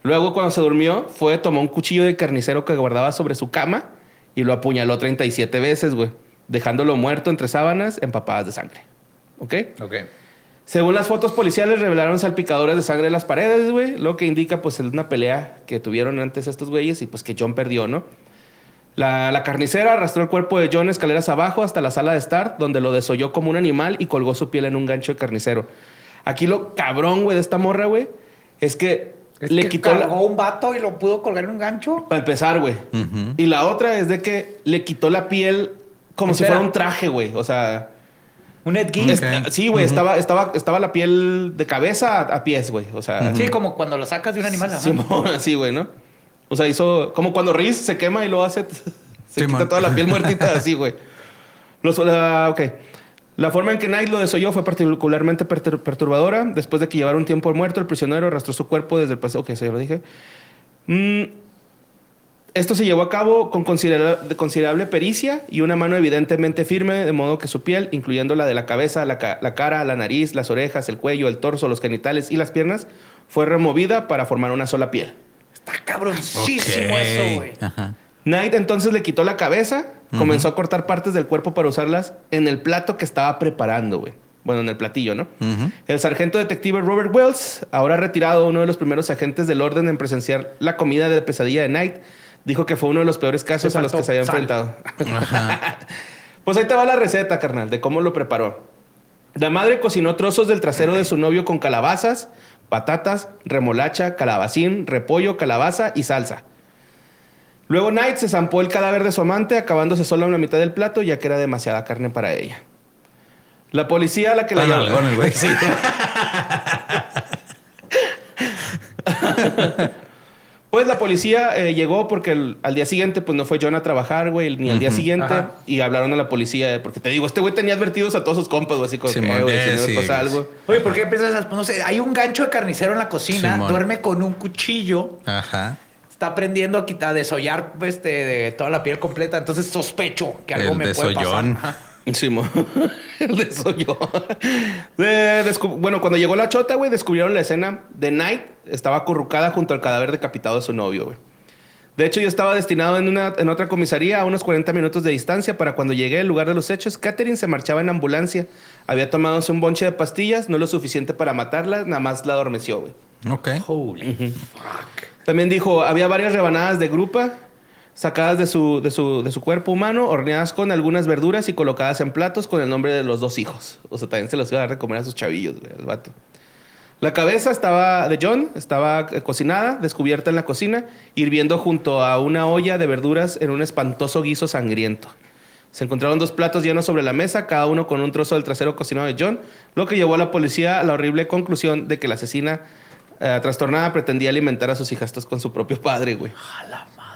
Speaker 7: Luego, cuando se durmió, fue, tomó un cuchillo de carnicero que guardaba sobre su cama y lo apuñaló treinta y siete veces, güey, dejándolo muerto entre sábanas empapadas de sangre. ¿Ok?
Speaker 5: Ok.
Speaker 7: Según las fotos policiales, revelaron salpicadores de sangre en las paredes, güey, lo que indica, pues, una pelea que tuvieron antes estos güeyes y, pues, que John perdió, ¿no? La, la carnicera arrastró el cuerpo de John escaleras abajo hasta la sala de estar, donde lo desolló como un animal y colgó su piel en un gancho de carnicero. Aquí lo cabrón, güey, de esta morra, güey, es que
Speaker 5: Es
Speaker 7: le
Speaker 5: que
Speaker 7: quitó la...
Speaker 5: cargó un vato y lo pudo colgar en un gancho.
Speaker 7: Para empezar, güey.
Speaker 6: Ujú.
Speaker 7: Y la otra es de que le quitó la piel como si
Speaker 5: Entera.
Speaker 7: fuera un traje, güey. O sea...
Speaker 5: Un Ed Gein.
Speaker 7: es-
Speaker 6: Ok.
Speaker 7: sí, güey. estaba, estaba, estaba la piel de cabeza a, a pies, güey. O sea...
Speaker 5: Sí, como cuando lo sacas de un animal. ajá.
Speaker 7: Simón, así, güey, ¿no? O sea, hizo... Como cuando Reese se quema y lo hace... Se
Speaker 6: Simón.
Speaker 7: quita toda la piel muertita así, güey. Los, la- ok. La forma en que Knight lo desolló fue particularmente pertur- perturbadora. Después de que llevara un tiempo muerto, el prisionero arrastró su cuerpo desde el paseo. Ok, eso ya lo dije. Mm, esto se llevó a cabo con considera- de considerable pericia y una mano evidentemente firme, de modo que su piel, incluyendo la de la cabeza, la, ca- la cara, la nariz, las orejas, el cuello, el torso, los genitales y las piernas, fue removida para formar una sola piel.
Speaker 5: Está cabroncísimo
Speaker 6: Ok.
Speaker 5: eso, güey.
Speaker 6: Ajá.
Speaker 7: Knight entonces le quitó la cabeza, comenzó a cortar partes del cuerpo para usarlas en el plato que estaba preparando, güey. Bueno, en el platillo, ¿no?
Speaker 6: Ujú.
Speaker 7: El sargento detective Robert Wells, ahora retirado, uno de los primeros agentes del orden en presenciar la comida de pesadilla de Knight, dijo que fue uno de los peores casos
Speaker 5: Le
Speaker 7: a los que
Speaker 5: faltó
Speaker 7: se había
Speaker 5: sal.
Speaker 7: enfrentado.
Speaker 6: Ajá.
Speaker 7: Pues ahí te va la receta, carnal, de cómo lo preparó. La madre cocinó trozos del trasero de su novio con calabazas, patatas, remolacha, calabacín, repollo, calabaza y salsa. Luego Knight se zampó el cadáver de su amante, acabándose solo en la mitad del plato, ya que era demasiada carne para ella. La policía a la que la
Speaker 6: Ah,
Speaker 7: llevó...
Speaker 6: nalgón el güey.
Speaker 7: Sí. Pues la policía eh, llegó porque el- al día siguiente pues no fue John a trabajar, güey, ni al día siguiente.
Speaker 5: Ajá.
Speaker 7: Y hablaron a la policía, porque te digo, este güey tenía advertidos a todos sus compas, güey, así como que,
Speaker 6: Simón,
Speaker 7: eh, güey,
Speaker 6: eh,
Speaker 7: si no
Speaker 6: sí,
Speaker 7: pasa
Speaker 6: güey.
Speaker 7: algo.
Speaker 5: Oye, ¿por qué empiezas a... No sé, hay un gancho de carnicero en la cocina,
Speaker 6: Simón.
Speaker 5: duerme con un cuchillo,
Speaker 6: Ajá.
Speaker 5: está aprendiendo a quitar, a desollar este, de toda la piel completa, entonces sospecho que algo
Speaker 6: El
Speaker 5: me puede pasar.
Speaker 6: desollón.
Speaker 5: Ajá.
Speaker 7: Sí, mo. El de soy yo. De- descu- bueno, cuando llegó la chota, güey, descubrieron la escena de Knight. Estaba acurrucada junto al cadáver decapitado de su novio, güey. De hecho, yo estaba destinado en, una, en otra comisaría a unos cuarenta minutos de distancia para cuando llegué al lugar de los hechos. Catherine se marchaba en ambulancia. Había tomado un bonche de pastillas, no lo suficiente para matarla, nada más la adormeció, güey.
Speaker 6: Ok.
Speaker 5: Holy fuck.
Speaker 7: También dijo, había varias rebanadas de grupa sacadas de su, de, su, de su cuerpo humano, horneadas con algunas verduras y colocadas en platos con el nombre de los dos hijos. O sea, también se los iba a dar de comer a sus chavillos, güey, el vato. La cabeza estaba de John, estaba eh, cocinada, descubierta en la cocina, hirviendo junto a una olla de verduras en un espantoso guiso sangriento. Se encontraron dos platos llenos sobre la mesa, cada uno con un trozo del trasero cocinado de John, lo que llevó a la policía a la horrible conclusión de que la asesina eh, trastornada pretendía alimentar a sus hijastros con su propio padre, güey.
Speaker 5: A la madre.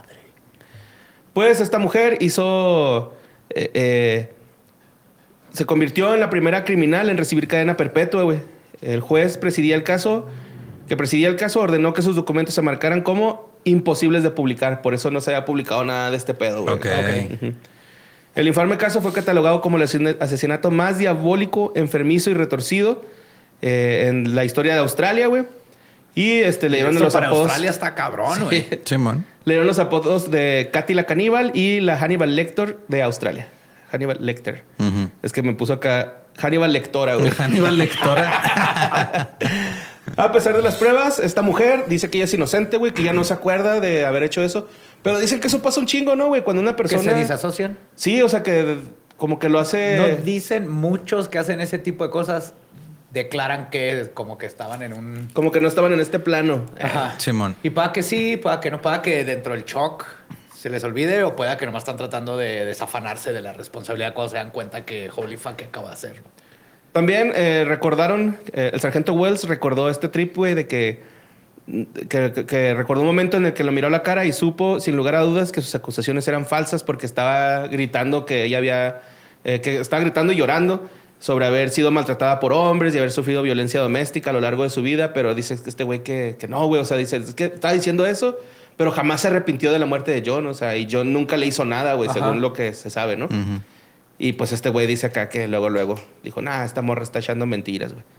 Speaker 7: Pues esta mujer hizo... eh, eh, se convirtió en la primera criminal en recibir cadena perpetua, güey. El juez presidía el caso, que presidía el caso ordenó que sus documentos se marcaran como imposibles de publicar. Por eso no se había publicado nada de este pedo, güey.
Speaker 6: Ok.
Speaker 7: Ujú. El informe caso fue catalogado como el asesin- asesinato más diabólico, enfermizo y retorcido eh, en la historia de Australia, güey. Y este, le dieron
Speaker 5: Esto
Speaker 7: los
Speaker 5: para
Speaker 7: apodos...
Speaker 5: Australia está cabrón, güey.
Speaker 7: Sí.
Speaker 6: Simón.
Speaker 7: Le dieron los apodos de Katy la Caníbal y la Hannibal Lecter de Australia. Hannibal Lecter.
Speaker 6: Ujú.
Speaker 7: Es que me puso acá Hannibal Lectora, güey.
Speaker 6: Hannibal Lectora.
Speaker 7: A pesar de las pruebas, esta mujer dice que ella es inocente, güey, que ya no se acuerda de haber hecho eso. Pero dicen que eso pasa un chingo, ¿no, güey? Cuando una
Speaker 5: Que
Speaker 7: persona...
Speaker 5: se disasocian.
Speaker 7: Sí, o sea, que como que lo hace...
Speaker 5: Nos dicen muchos que hacen ese tipo de cosas, declaran que como que estaban en un...
Speaker 7: Como que no estaban en este plano.
Speaker 5: Ajá.
Speaker 6: Simón.
Speaker 5: Y pueda que sí, pueda que no, pueda que dentro del shock se les olvide o pueda que nomás están tratando de desafanarse de la responsabilidad cuando se dan cuenta que holy fuck, ¿qué acaba de hacer?
Speaker 7: También eh, recordaron, eh, el sargento Wells recordó este trip, güey, de que, que, que- que recordó un momento en el que lo miró a la cara y supo, sin lugar a dudas, que sus acusaciones eran falsas porque estaba gritando que ella había, eh, que estaba gritando y llorando sobre haber sido maltratada por hombres y haber sufrido violencia doméstica a lo largo de su vida, pero dice que este güey que, que no, güey, o sea, dice, es que estaba diciendo eso, pero jamás se arrepintió de la muerte de John, o sea, y John nunca le hizo nada, güey,
Speaker 5: Ajá.
Speaker 7: según lo que se sabe, ¿no?
Speaker 6: Ujú.
Speaker 7: Y pues este güey dice acá que luego, luego dijo, nah, esta morra está echando mentiras, güey.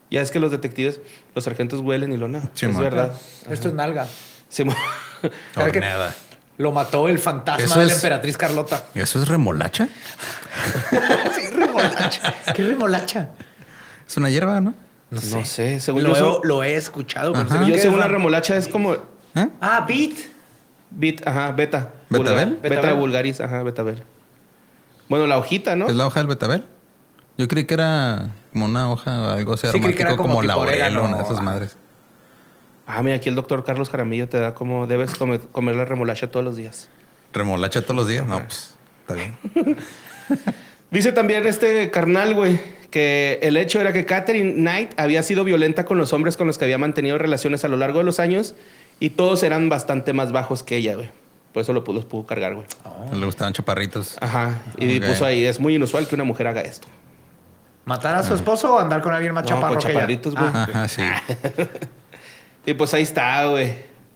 Speaker 7: Ya es que los detectives, los sargentos huelen y lo no.
Speaker 6: Sí,
Speaker 7: es
Speaker 6: man.
Speaker 7: verdad.
Speaker 5: Esto es nalga.
Speaker 7: Sí, mo-
Speaker 5: ¿Sabe qué?
Speaker 6: Horneada.
Speaker 5: Lo mató el fantasma
Speaker 6: Eso
Speaker 5: de la
Speaker 6: es-
Speaker 5: emperatriz Carlota.
Speaker 6: ¿Eso es remolacha?
Speaker 5: Sí, remolacha. ¿Qué remolacha?
Speaker 6: Es una hierba, ¿no?
Speaker 7: no sé. Según
Speaker 5: Lo,
Speaker 7: yo,
Speaker 5: he-
Speaker 7: so-
Speaker 5: lo he escuchado. pero
Speaker 6: Ajá.
Speaker 5: según
Speaker 7: yo
Speaker 5: que
Speaker 7: sé
Speaker 5: es
Speaker 7: una
Speaker 5: ram-
Speaker 7: remolacha es como
Speaker 6: ¿Eh?
Speaker 5: Ah, beat.
Speaker 7: bit, ajá, beta.
Speaker 6: ¿Betabel?
Speaker 7: Vulgar- Beta
Speaker 5: ¿Betabel?
Speaker 7: vulgaris, ajá, betabel. Bueno, la hojita, ¿no?
Speaker 6: ¿Es la hoja del betabel? Yo creí que era como una hoja o algo así
Speaker 5: Sí, creí que
Speaker 6: aromático
Speaker 5: era como
Speaker 6: como,
Speaker 5: tipo
Speaker 6: laurel o
Speaker 5: orégano.
Speaker 6: una de esas
Speaker 5: Ah.
Speaker 6: madres.
Speaker 7: Ah, mira, aquí el doctor Carlos Jaramillo te da como debes comer, comer la remolacha todos los días.
Speaker 6: ¿Remolacha todos los días? No, pues está bien.
Speaker 7: Dice también este carnal, güey, que el hecho era que Catherine Knight había sido violenta con los hombres con los que había mantenido relaciones a lo largo de los años y todos eran bastante más bajos que ella, güey. Por eso lo pudo, los pudo cargar, güey.
Speaker 6: Le gustaban chaparritos.
Speaker 7: Ajá. Y
Speaker 6: Ok.
Speaker 7: puso ahí, es muy inusual que una mujer haga esto.
Speaker 5: ¿Matar a su esposo o andar con alguien más
Speaker 7: No,
Speaker 5: chaparro
Speaker 7: con
Speaker 5: que ella?
Speaker 7: chaparritos, güey.
Speaker 5: Ah,
Speaker 6: Ajá, sí.
Speaker 7: Y pues ahí está, güey.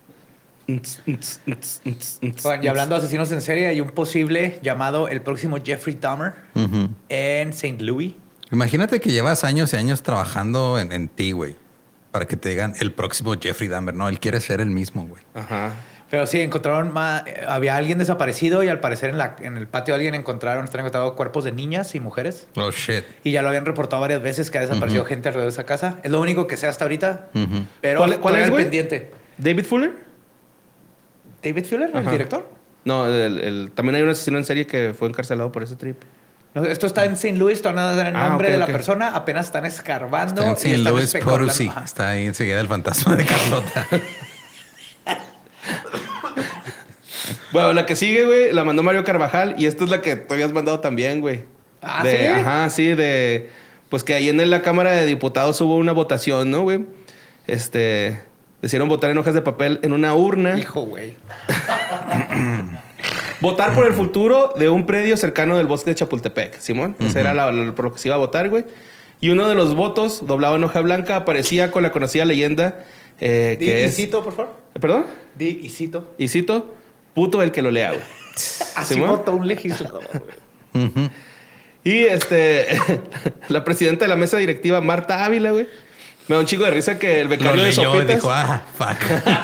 Speaker 5: bueno, y hablando de asesinos en serie, hay un posible llamado el próximo Jeffrey Dahmer
Speaker 6: Ujú.
Speaker 5: en Saint Louis.
Speaker 6: Imagínate que llevas años y años trabajando en, en ti, güey. Para que te digan el próximo Jeffrey Dahmer. No, él quiere ser el mismo, güey.
Speaker 7: Ajá.
Speaker 5: Pero sí, encontraron más, había alguien desaparecido y al parecer en, la, en el patio de alguien encontraron, están encontrando cuerpos de niñas y mujeres.
Speaker 6: Oh, shit.
Speaker 5: Y ya lo habían reportado varias veces que ha desaparecido gente alrededor de esa casa. Es lo único que sé hasta ahorita.
Speaker 6: Ujú.
Speaker 5: Pero
Speaker 7: ¿Cuál- cuál
Speaker 5: todavía
Speaker 7: es,
Speaker 5: al
Speaker 7: güey?
Speaker 5: pendiente.
Speaker 7: ¿David Fuller?
Speaker 5: ¿David Fuller, el
Speaker 7: Ajá.
Speaker 5: director?
Speaker 7: No, el- el- también hay un asesino en serie que fue encarcelado por ese trip.
Speaker 5: No, esto está en Saint Louis, todavía no dan el
Speaker 7: Ah,
Speaker 5: nombre
Speaker 7: ok,
Speaker 5: de la
Speaker 7: ok.
Speaker 5: persona, apenas están escarbando.
Speaker 6: Está en
Speaker 5: y
Speaker 6: Saint
Speaker 5: están
Speaker 6: Louis
Speaker 5: especulando.
Speaker 6: Potosí.
Speaker 5: Ajá.
Speaker 6: Está ahí enseguida el fantasma de Carlota.
Speaker 7: Bueno, la que sigue, güey, la mandó Mario Carvajal y esta es la que tú habías mandado también, güey.
Speaker 5: ¿Ah,
Speaker 7: De-
Speaker 5: sí?
Speaker 7: Ajá, sí, de... Pues que ahí en la Cámara de Diputados hubo una votación, ¿no, güey? Este... Decidieron votar en hojas de papel en una urna.
Speaker 5: Hijo, güey.
Speaker 7: Votar por el futuro de un predio cercano del bosque de Chapultepec, Simón. Ese era la- la- por lo que se iba a votar, güey. Y uno de los votos, doblado en hoja blanca, aparecía con la conocida leyenda eh,
Speaker 5: Di
Speaker 7: que
Speaker 5: y
Speaker 7: es...
Speaker 5: cito, por favor.
Speaker 7: ¿Perdón?
Speaker 5: Di y cito.
Speaker 7: Y cito, puto el que lo lea, güey.
Speaker 5: Así
Speaker 7: ¿Simón?
Speaker 5: vota un legislador, güey.
Speaker 7: Y este, la presidenta de la mesa directiva, Marta Ávila, güey. Me da un chico de risa que el
Speaker 6: Lo
Speaker 7: becario de
Speaker 6: leyó y
Speaker 7: Sopitas...
Speaker 6: dijo, ah, fuck.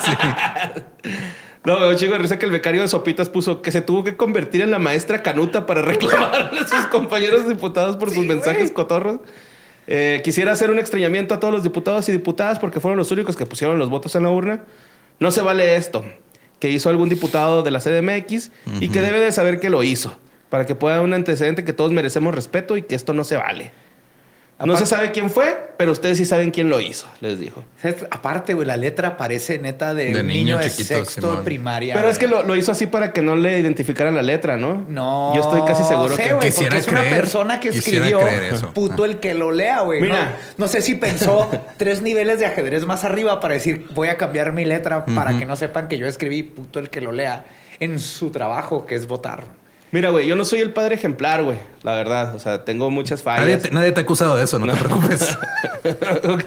Speaker 6: Sí.
Speaker 7: No, me da un chico de risa que el becario de Sopitas puso que se tuvo que convertir en la maestra Canuta para reclamarle a sus compañeros diputados por sus mensajes cotorros. Eh, quisiera hacer un extrañamiento a todos los diputados y diputadas porque fueron los únicos que pusieron los votos en la urna. No se vale esto, que hizo algún diputado de la C D M X y que debe de saber que lo hizo, para que pueda haber un antecedente que todos merecemos respeto y que esto no se vale. No se sabe quién fue, pero ustedes sí saben quién lo hizo, les dijo.
Speaker 5: Es- Aparte, güey, la letra parece neta de,
Speaker 6: De
Speaker 5: un
Speaker 6: niño
Speaker 5: niño de
Speaker 6: chiquito,
Speaker 5: sexto de
Speaker 6: Simón.
Speaker 5: primaria.
Speaker 7: Pero es que
Speaker 5: güey.
Speaker 7: lo, lo hizo así para que no le identificaran la letra, ¿no?
Speaker 5: No.
Speaker 7: Yo estoy casi seguro
Speaker 5: sé,
Speaker 7: que...
Speaker 5: güey,
Speaker 6: Quisiera
Speaker 5: porque es una
Speaker 6: creer-
Speaker 5: persona que
Speaker 6: quisiera
Speaker 5: escribió
Speaker 6: creer eso.
Speaker 5: puto el que lo lea, güey.
Speaker 7: Mira.
Speaker 5: No, no sé si pensó tres niveles de ajedrez más arriba para decir voy a cambiar mi letra para que no sepan que yo escribí puto el que lo lea en su trabajo, que es votar.
Speaker 7: Mira, güey, yo no soy el padre ejemplar, güey, la verdad. O sea, tengo muchas
Speaker 6: Nadie
Speaker 7: fallas.
Speaker 6: te, nadie te ha acusado de eso, no, te preocupes.
Speaker 7: Ok.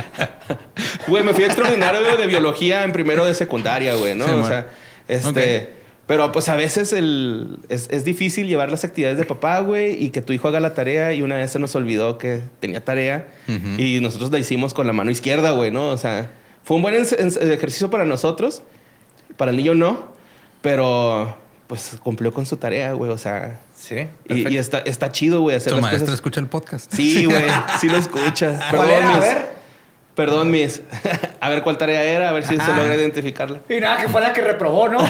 Speaker 7: Güey, me fui a extraordinario de biología en primero de secundaria, güey, ¿no?
Speaker 6: Sí,
Speaker 7: o
Speaker 6: man.
Speaker 7: sea, este...
Speaker 6: Ok.
Speaker 7: Pero pues a veces el, es, es difícil llevar las actividades de papá, güey, y que tu hijo haga la tarea. Y una vez se nos olvidó que tenía tarea
Speaker 6: Ujú.
Speaker 7: y nosotros la hicimos con la mano izquierda, güey, ¿no? O sea, fue un buen ens- ens- ejercicio para nosotros. Para el niño no, pero pues cumplió con su tarea, güey. O sea,
Speaker 5: Sí.
Speaker 7: y, y está, está chido, güey, hacer
Speaker 6: Tu
Speaker 7: las
Speaker 6: maestra
Speaker 7: cosas.
Speaker 6: escucha el podcast.
Speaker 7: Sí, güey, sí lo escucha.
Speaker 5: ¿Cuál era? A
Speaker 7: mis.
Speaker 5: ver.
Speaker 7: Perdón, mis. A ver cuál tarea era, a ver si se
Speaker 5: Ajá.
Speaker 7: logra identificarla.
Speaker 5: Y nada, que fue la que reprobó, ¿no?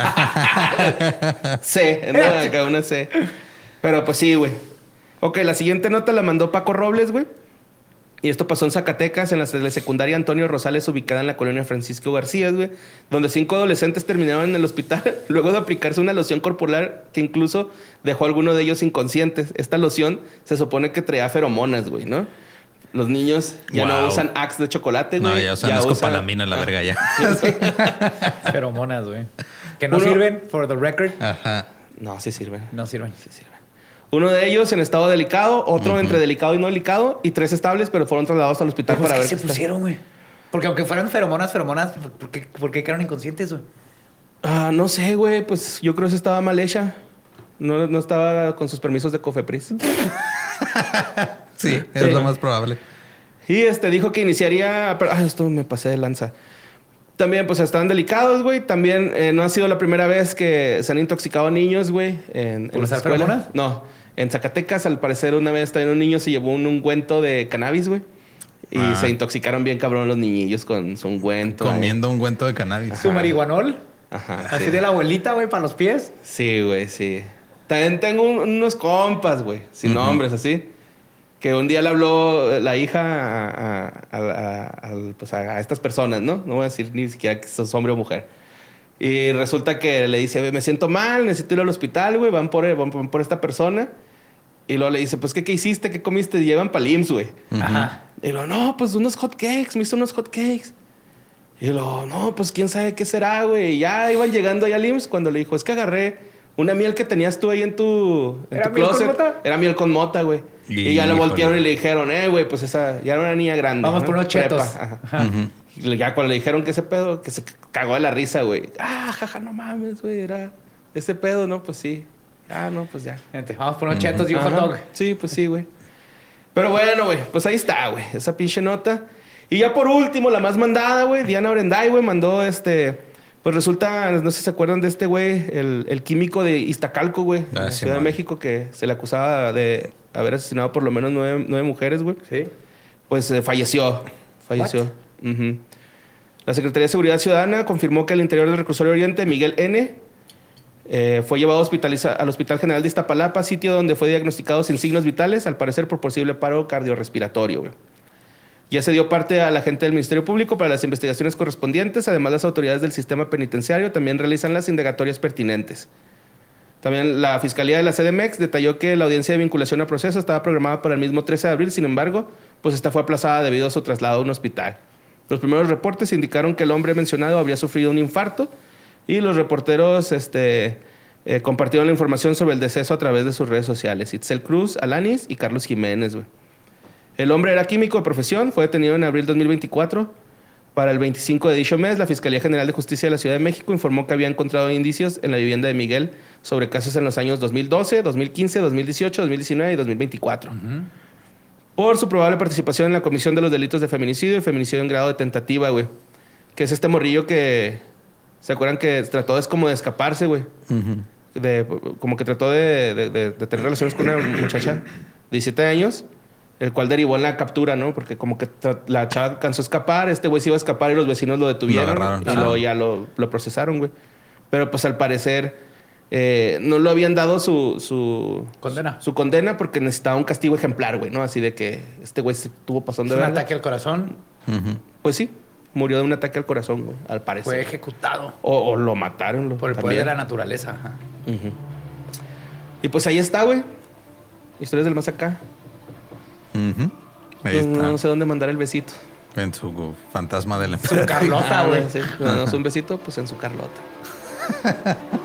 Speaker 7: C, ¿no? Acá una C. Pero pues sí, güey. Ok, la siguiente nota la mandó Paco Robles, güey. Y esto pasó en Zacatecas, en la secundaria Antonio Rosales, ubicada en la colonia Francisco García, güey, donde cinco adolescentes terminaron en el hospital luego de aplicarse una loción corporal que incluso dejó a alguno de ellos inconscientes. Esta loción se supone que traía feromonas, güey, ¿no? Los niños ya no
Speaker 6: Wow.
Speaker 7: usan Axe de chocolate, güey.
Speaker 6: No, ya usan
Speaker 7: usan-
Speaker 6: escopolamina la verga ya.
Speaker 5: Feromonas, güey. Que no
Speaker 7: Uno-
Speaker 5: sirven, for the record.
Speaker 6: Ajá.
Speaker 7: No, sí sirven.
Speaker 5: No sirven.
Speaker 7: Sí sirven. Uno de ellos en estado delicado, otro entre delicado y no delicado, y tres estables, pero fueron trasladados al hospital
Speaker 5: Pues,
Speaker 7: para
Speaker 5: ¿qué
Speaker 7: ver
Speaker 5: se
Speaker 7: qué está-
Speaker 5: pusieron, güey? Porque aunque fueran feromonas, feromonas, ¿por qué, por qué quedaron inconscientes, güey?
Speaker 7: Ah, no sé, güey, pues yo creo que estaba mal hecha. No, no estaba con sus permisos de Cofepris.
Speaker 6: Sí, es
Speaker 7: Sí.
Speaker 6: lo más probable.
Speaker 7: Y este dijo que iniciaría... Pero, ah, esto me pasé de lanza. También, pues, están delicados, güey. También eh, no ha sido la primera vez que se han intoxicado niños, güey. En,
Speaker 5: ¿Por
Speaker 7: en
Speaker 5: las
Speaker 7: las escuelas.
Speaker 5: feromonas?
Speaker 7: No. En Zacatecas, al parecer, una vez también un niño se llevó un ungüento de cannabis, güey. Y
Speaker 6: Ah.
Speaker 7: se intoxicaron bien cabrón los niñillos con su ungüento.
Speaker 6: Comiendo un ungüento de cannabis.
Speaker 5: ¿Su marihuanol?
Speaker 7: Ajá.
Speaker 5: Así
Speaker 7: sí.
Speaker 5: de la abuelita, güey, para los pies.
Speaker 7: Sí, güey, sí. También tengo un- unos compas, güey, sin nombres, así. Que un día le habló la hija a, a- a- a- a- pues a- a estas personas, ¿no? No voy a decir ni siquiera que sos hombre o mujer. Y resulta que le dice, me siento mal, necesito ir al hospital, güey, van por, van, van por esta persona. Y luego le dice, pues, ¿qué, qué hiciste? ¿Qué comiste? Y llevan para el I M S S, güey.
Speaker 5: Ajá.
Speaker 7: Y luego, no, pues unos hot cakes, me hizo unos hot cakes. Y luego, no, pues quién sabe qué será, güey. Y ya iban llegando ahí al I M S S cuando le dijo, es que agarré una miel que tenías tú ahí en tu, en
Speaker 5: ¿Era
Speaker 7: tu
Speaker 5: miel con
Speaker 7: closet.
Speaker 5: mota?
Speaker 7: Era miel con mota, güey. Y ya le
Speaker 6: Híjole.
Speaker 7: voltearon y le dijeron, eh, güey, pues esa ya era una niña grande.
Speaker 5: Vamos
Speaker 7: ¿no?
Speaker 5: por unos
Speaker 7: Prepa.
Speaker 5: chetos.
Speaker 7: Ajá. Y ya cuando le dijeron que ese pedo, que se cagó de la risa, güey. Ah, jaja, no mames, güey, era ese pedo, ¿no? Pues sí. Ah, no, pues ya.
Speaker 5: Gente, vamos por unos chetos y un hot
Speaker 7: Ajá.
Speaker 5: dog.
Speaker 7: Sí, pues sí, güey. Pero bueno, güey, pues ahí está, güey, esa pinche nota. Y ya por último, la más mandada, güey, Diana Orenday, güey, mandó este... Pues resulta, no sé si se acuerdan de este güey, el, el químico de Iztacalco, güey,
Speaker 6: Ah,
Speaker 7: en la
Speaker 6: sí,
Speaker 7: Ciudad de
Speaker 6: man.
Speaker 7: México, que se le acusaba de haber asesinado por lo menos nueve, nueve mujeres, güey.
Speaker 5: Sí.
Speaker 7: Pues eh, falleció. Falleció. Ujú. La Secretaría de Seguridad Ciudadana confirmó que al interior del reclusorio Oriente, Miguel N. eh, fue llevado hospitaliza- al Hospital General de Iztapalapa, sitio donde fue diagnosticado sin signos vitales, al parecer por posible paro cardiorrespiratorio. Güey. Ya se dio parte a la gente del Ministerio Público para las investigaciones correspondientes. Además, las autoridades del sistema penitenciario también realizan las indagatorias pertinentes. También la Fiscalía de la C D M X detalló que la audiencia de vinculación a proceso estaba programada para el mismo trece de abril. Sin embargo, pues esta fue aplazada debido a su traslado a un hospital. Los primeros reportes indicaron que el hombre mencionado habría sufrido un infarto y los reporteros este, eh, compartieron la información sobre el deceso a través de sus redes sociales. Itzel Cruz, Alanis y Carlos Jiménez, güey. El hombre era químico de profesión, fue detenido en abril de dos mil veinticuatro. Para el veinticinco de dicho mes, la Fiscalía General de Justicia de la Ciudad de México informó que había encontrado indicios en la vivienda de Miguel sobre casos en los años dos mil doce, dos mil quince, dos mil dieciocho, dos mil diecinueve y dos mil veinticuatro. Por su probable participación en la comisión de los delitos de feminicidio y feminicidio en grado de tentativa, güey. Que es este morrillo que... ¿Se acuerdan que trató de, como de escaparse, güey? De- como que trató de, de- de- de tener relaciones con una muchacha de diecisiete años, el cual derivó en la captura, ¿no? Porque como que tra- la chava alcanzó a escapar, este güey se iba a escapar y los vecinos lo detuvieron.
Speaker 6: Lo agarraron.
Speaker 7: Y
Speaker 6: Ajá.
Speaker 7: luego ya lo, lo procesaron, güey. Pero pues al parecer eh, no lo habían dado su, su
Speaker 5: Condena.
Speaker 7: Su condena porque necesitaba un castigo ejemplar, güey, ¿no? Así de que este güey se estuvo pasando
Speaker 5: Es
Speaker 7: de
Speaker 5: un
Speaker 7: verga.
Speaker 5: ataque al corazón.
Speaker 7: Pues sí, murió de un ataque al corazón, güey, al parecer.
Speaker 5: Fue ejecutado
Speaker 7: O, o lo mataron. Lo,
Speaker 5: por el poder de la naturaleza. Ajá.
Speaker 7: Y pues ahí está, güey. Historias del más acá.
Speaker 6: Ujú. Ahí
Speaker 7: No,
Speaker 6: está.
Speaker 7: no sé dónde mandar el besito.
Speaker 6: En su fantasma de la
Speaker 5: Su Carlota,
Speaker 7: Ah,
Speaker 5: güey.
Speaker 7: sí. No, no es un besito, pues en su Carlota.